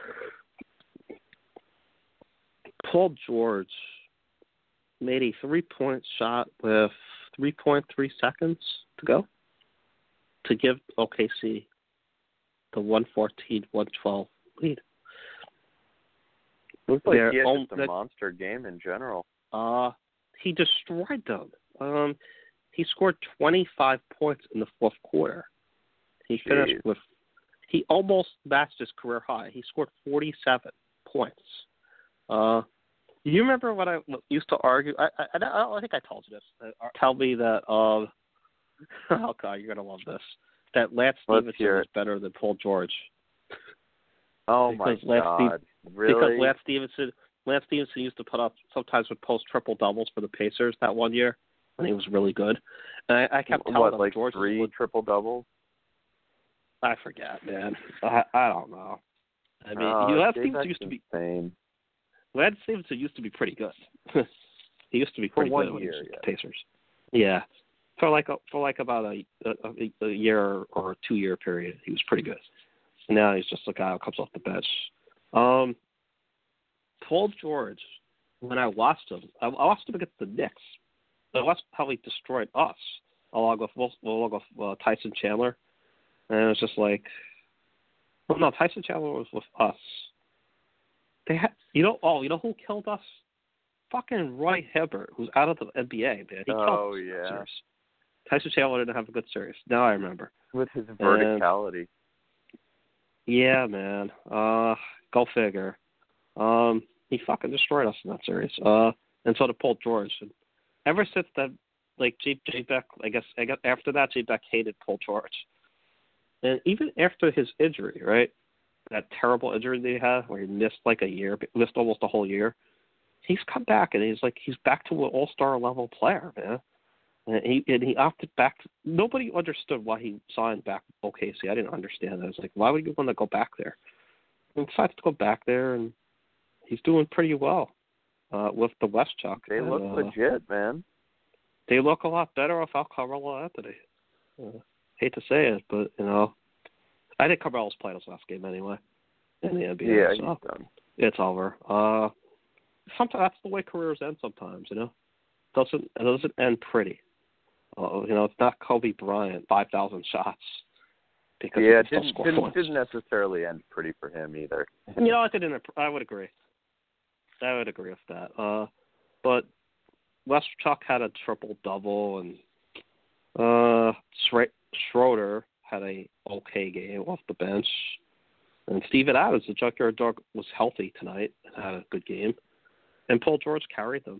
Paul George made a 3-point shot with 3.3 seconds to go to give OKC the 114-112 lead. Looks like he had just a monster game in general. He destroyed them. He scored 25 points in the fourth quarter. He finished he almost matched his career high. He scored 47 points. You remember what I used to argue? I think I told you this. Tell me that, oh God, you're going to love this, that Lance Stevenson is better than Paul George. Oh, my God. Really? Because Lance Stevenson used to put up, sometimes would post triple-doubles for the Pacers that one year when he was really good. And I kept telling him, like George 3 triple-doubles? I forget, man. I don't know. I mean, Lance Stevenson used to be insane. Lance Stevenson used to be pretty good. He used to be pretty good when he was with the Pacers. Yeah, for about a year or a 2-year period, he was pretty good. Now he's just a guy who comes off the bench. Paul George, when I watched him against the Knicks. I watched how he destroyed us, along with Tyson Chandler, and it was just like, well, no, Tyson Chandler was with us. They had, you know who killed us? Fucking Roy Hibbert, who's out of the NBA, man. He killed us. Series. Tyson Chandler didn't have a good series. Now I remember. With his verticality. Yeah, man. Go figure. He fucking destroyed us in that series. And so did Paul George. And ever since then, like J. Beck, I guess after that, J. Beck hated Paul George. And even after his injury, right? That terrible injury that he had, where he missed missed almost a whole year. He's come back, and he's back to an all-star level player, man. And he opted back. Nobody understood why he signed back with OKC. I didn't understand that. I was like, why would you want to go back there? He decided to go back there, and he's doing pretty well with the Westchuk. They look legit, man. They look a lot better without Carmelo Anthony. Hate to say it, but I think Carmelo's played his last game anyway in the NBA. Yeah, so he's done. It's over. Sometimes that's the way careers end. Sometimes, it doesn't end pretty. It's not Kobe Bryant, 5,000 shots. Because it didn't necessarily end pretty for him either. I would agree. I would agree with that. But Westchuk had a triple-double, and Schroeder had a okay game off the bench. And Steven Adams, the Junkyard Dog, was healthy tonight and had a good game. And Paul George carried them.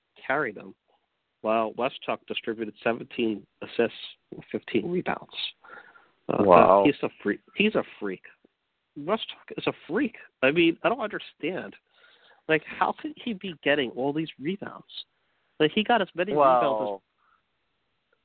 While Westchuk distributed 17 assists and 15 rebounds. Wow. He's a freak. Westchuk is a freak. I mean, I don't understand. Like, how could he be getting all these rebounds? Like, he got as many rebounds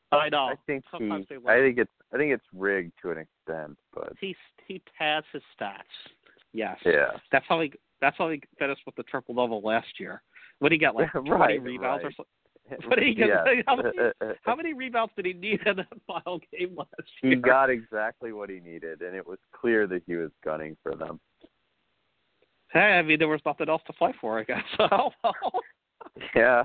I know. I think Sometimes I think it's rigged to an extent, but he pads his stats. Yes. yeah. That's how he finished with the triple double last year. What did he get, like 20 rebounds or something? What did he get? Yes. How many rebounds did he need in the final game last year? He got exactly what he needed, and it was clear that he was gunning for them. Hey, I mean, there was nothing else to fight for, I guess. Yeah.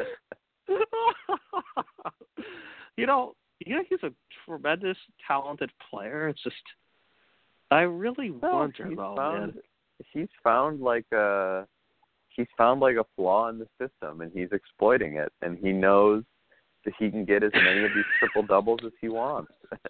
you know, he's a tremendous, talented player. It's just, I really wonder, man. He's found like a flaw in the system, and he's exploiting it. And he knows that he can get as many of these triple doubles as he wants.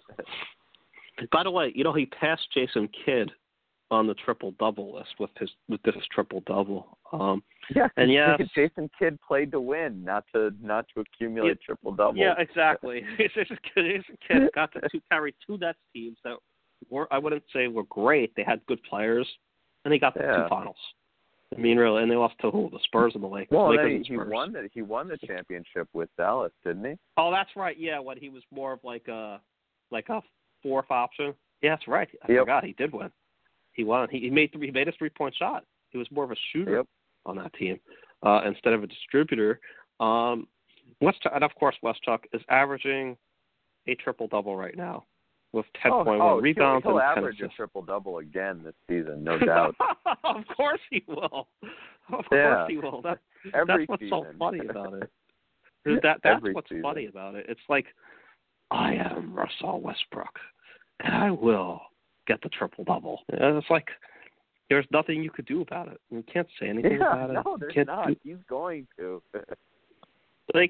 By the way, he passed Jason Kidd on the triple double list with this triple double. Yeah, and Jason Kidd played to win, not to accumulate triple doubles. Yeah, exactly. Jason Kidd got to carry two Nets teams that I wouldn't say were great. They had good players, and they got the two finals. I mean, really, and they lost to who? The Spurs and the Lakers. Well, Lakers he won the championship with Dallas, didn't he? Oh, that's right. Yeah, when he was more of like a fourth option. Yeah, that's right. I forgot he did win. He won. He made a 3-point shot. He was more of a shooter on that team instead of a distributor. And of course, Westchuk is averaging a triple double right now with 10.1 rebounds he'll and 10 average assists. a triple double again this season, no doubt. Of course he will. Of course he will. That's what's season. so funny about it. That's what's funny about it. It's like, I am Russell Westbrook, and I will get the triple double. It's like there's nothing you could do about it. You can't say anything about it. No, there's not. He's going to. Like,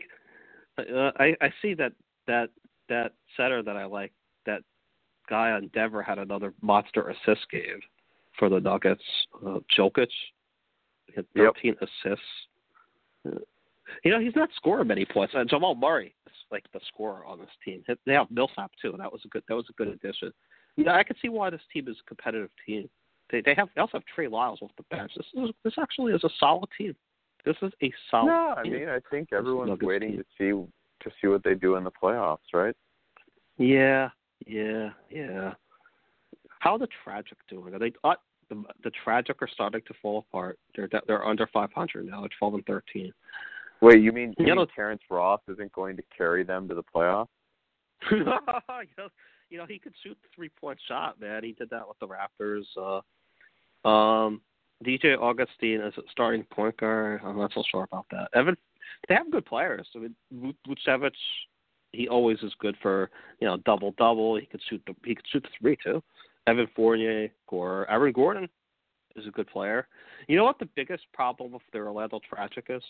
I see that setter that I like, that guy on Denver had another monster assist game for the Nuggets. Jokic, he had 13 assists. He's not scoring many points. Jamal Murray is like the scorer on this team. They have Millsap too. That was a good addition. I can see why this team is a competitive team. They also have Trey Lyles off the bench. This actually is a solid team. This is a solid team. I mean, I think everyone's waiting to see what they do in the playoffs, right? Yeah. How are the Tragic doing? Are they? The Tragic are starting to fall apart. They're under 500 now. They're 12-13. Wait, you mean Terrence Ross isn't going to carry them to the playoffs? He could shoot the 3-point shot, man. He did that with the Raptors. DJ Augustine is a starting point guard. I'm not so sure about that. They have good players. I mean, Vucevic, he always is good for double-double. He could shoot the three too. Evan Fournier, scorer. Aaron Gordon is a good player. You know what the biggest problem with the Orlando Tragic is?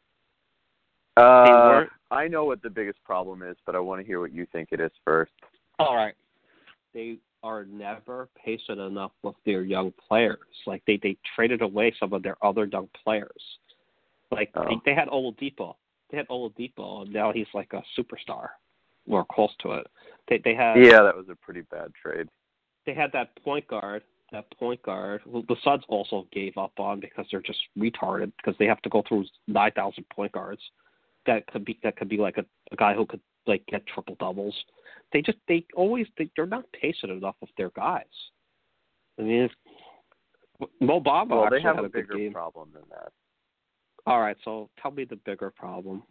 I know what the biggest problem is, but I want to hear what you think it is first. All right. They are never patient enough with their young players. Like, they traded away some of their other young players. Like, they had Oladipo. And now he's like a superstar, or close to it. They had that was a pretty bad trade. They had that point guard. Well, the Suns also gave up on because they're just retarded because they have to go through 9,000 point guards. That could be like a guy who could like get triple doubles. They're not patient enough with their guys. I mean, Mo Bamba they have had a bigger game. problem than that. All right, so tell me the bigger problem.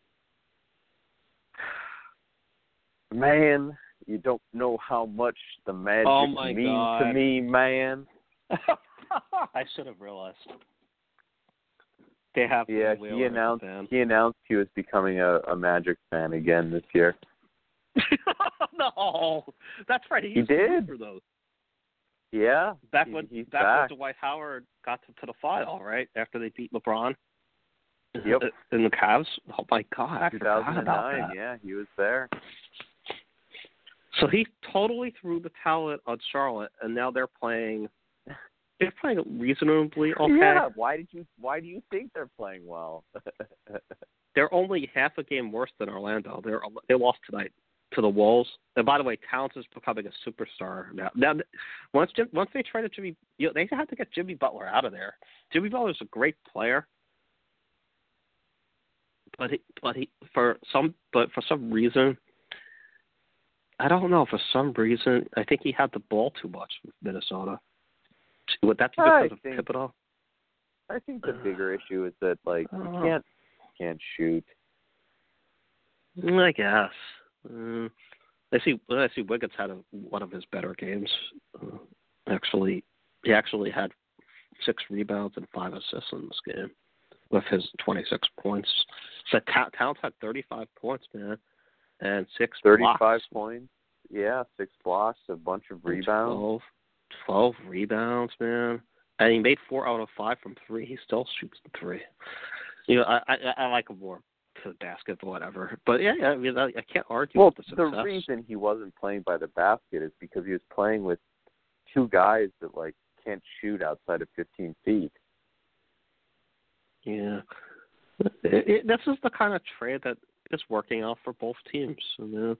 Man, you don't know how much the Magic mean to me, man. I should have realized. They have. Yeah, he announced he was becoming a Magic fan again this year. No, that's right. He did. For those. Yeah. Back when Dwight Howard got to the final, right after they beat LeBron. Yep. In the Cavs. Oh my God, I forgot about 2009. that. Yeah, he was there. So he totally threw the towel on Charlotte, and now they're playing. They're playing reasonably okay. Yeah. Why do you think they're playing well? They're only half a game worse than Orlando. They lost tonight to the Wolves. And by the way, Towns is becoming a superstar now. Now, once they traded Jimmy, they had to get Jimmy Butler out of there. Jimmy Butler's a great player, but for some reason, I don't know. For some reason, I think he had the ball too much with Minnesota. Would that be because of Thibodeau? I think the bigger issue is that you can't shoot. I guess. I see Wiggins had one of his better games. He actually had 6 rebounds and 5 assists in this game with his 26 points. So Towns had 35 points, man, and 6 35 blocks. points. Yeah, 6 blocks, a bunch of rebounds. 12 rebounds, man. And he made 4 out of 5 from 3. He still shoots the 3. You know, I like him more to the basket, but whatever. But yeah, I mean, I can't argue with the success. The reason he wasn't playing by the basket is because he was playing with 2 guys that can't shoot outside of 15 feet. Yeah, this is the kind of trade that is working out for both teams. I mean,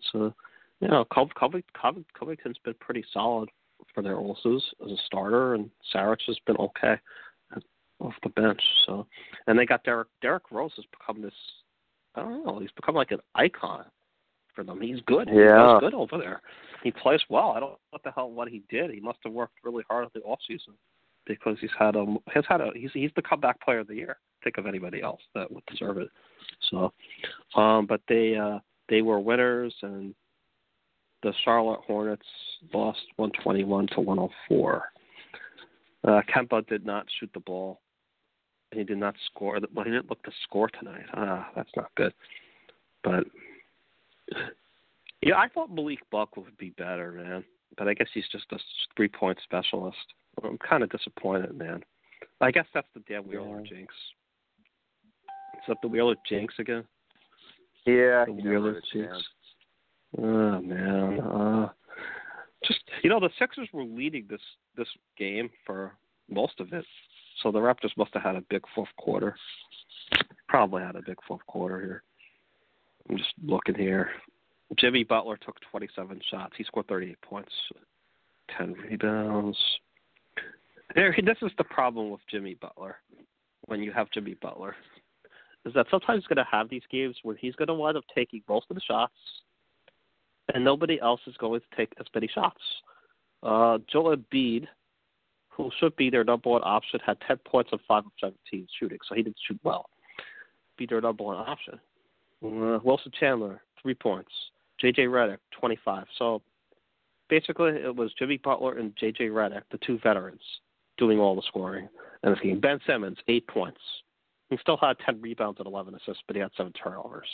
Covington's been pretty solid for their Ulces as a starter, and Saric has been okay off the bench. So, and they got Derrick Rose has become this. I don't know. He's become like an icon for them. He's good. Yeah. He's good over there. He plays well. I don't know what he did. He must have worked really hard at the off season because he's the comeback player of the year. Think of anybody else that would deserve it. So, but they were winners, and the Charlotte Hornets lost 121 to 104. Kemba did not shoot the ball. He did not score. Well, he didn't look to score tonight. That's not good. But yeah, I thought Malik Monk would be better, man. But I guess he's just a 3-point specialist. I'm kind of disappointed, man. I guess that's the Dan Wheeler jinx. Is that the Wheeler jinx again? Yeah, the Wheeler jinx. Oh man, just the Sixers were leading this game for most of it, so the Raptors must have had a big fourth quarter. Probably had a big fourth quarter here. I'm just looking here. Jimmy Butler took 27 shots. He scored 38 points, 10 rebounds. This is the problem with Jimmy Butler. When you have Jimmy Butler, is that sometimes he's going to have these games where he's going to wind up taking most of the shots, and nobody else is going to take as many shots. Joel Embiid, who should be their number one option, had 10 points on 5 of 17 shooting, so he didn't shoot well. Be their number one option. Wilson Chandler, 3 points. J.J. Redick, 25. So basically it was Jimmy Butler and J.J. Redick, the 2 veterans, doing all the scoring in this game. Ben Simmons, 8 points. He still had 10 rebounds and 11 assists, but he had 7 turnovers.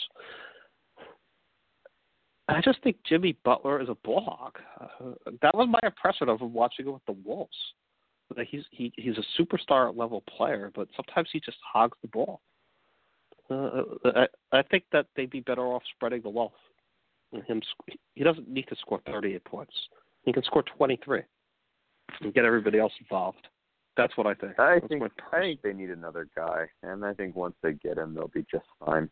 I just think Jimmy Butler is a ball hog. That was my impression of him watching it with the Wolves. Like he's a superstar level player, but sometimes he just hogs the ball. I think that they'd be better off spreading the wealth. He doesn't need to score 38 points. He can score 23 and get everybody else involved. That's what I think. I think they need another guy, and I think once they get him, they'll be just fine.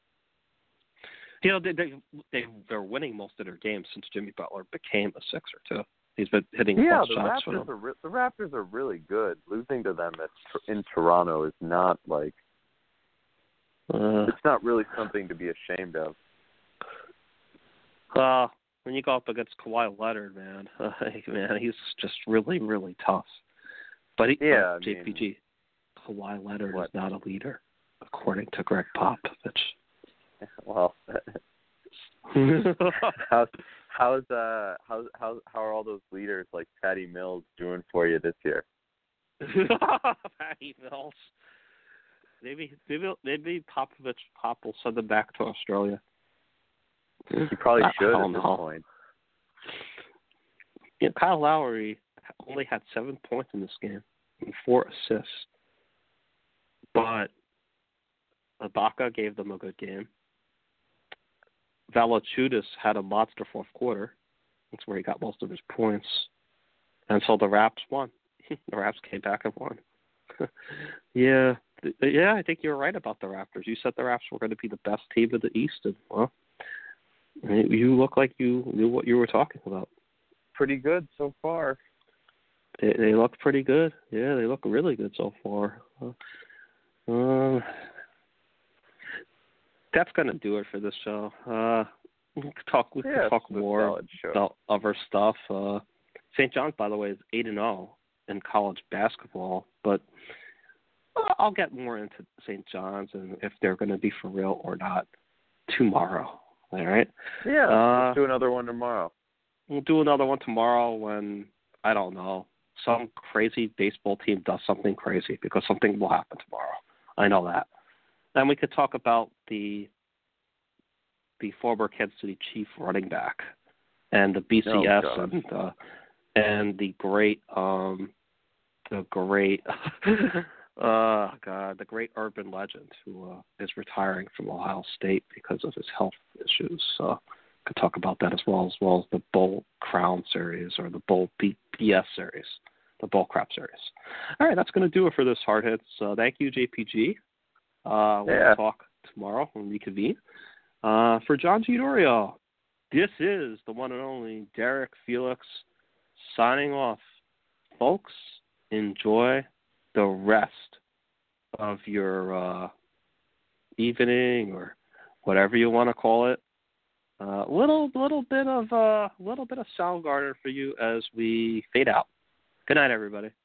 They're winning most of their games since Jimmy Butler became a Sixer too. He's been hitting shots for them. The Raptors are really good. Losing to them in Toronto is not like it's not really something to be ashamed of. When you go up against Kawhi Leonard, man, he's just really, really tough. But JPG, Kawhi Leonard is not a leader, according to Greg Popovich. Well, how are all those leaders like Patty Mills doing for you this year? Patty Mills. Maybe Pop will send them back to Australia. He probably should at this point. Yeah, Kyle Lowry only had 7 points in this game and 4 assists. But Ibaka gave them a good game. Valanciunas had a monster fourth quarter. That's where he got most of his points. And so the Raps won. The Raps came back and won. Yeah, I think you're right about the Raptors. You said the Raps were going to be the best team in the East, and well, you look like you knew what you were talking about. Pretty good so far. They look pretty good. Yeah, they look really good so far. That's going to do it for this show. We could talk more about other stuff. St. John's, by the way, is 8-0 in college basketball, but I'll get more into St. John's and if they're going to be for real or not tomorrow. All right? Yeah, let's do another one tomorrow. We'll do another one tomorrow when, I don't know, some crazy baseball team does something crazy, because something will happen tomorrow. I know that. Then we could talk about the former Kansas City Chief running back and the BCS and the great the great urban legend who is retiring from Ohio State because of his health issues. Could talk about that as well as the Bull Crown series or the Bull BS series, the Bull Crap series. All right, that's going to do it for this Hard Hits. Thank you, JPG. We'll talk tomorrow when we convene. For John Giudorio, this is the one and only Derek Felix signing off. Folks, enjoy the rest of your evening or whatever you want to call it. Little bit of Soundgarden for you as we fade out. Good night, everybody.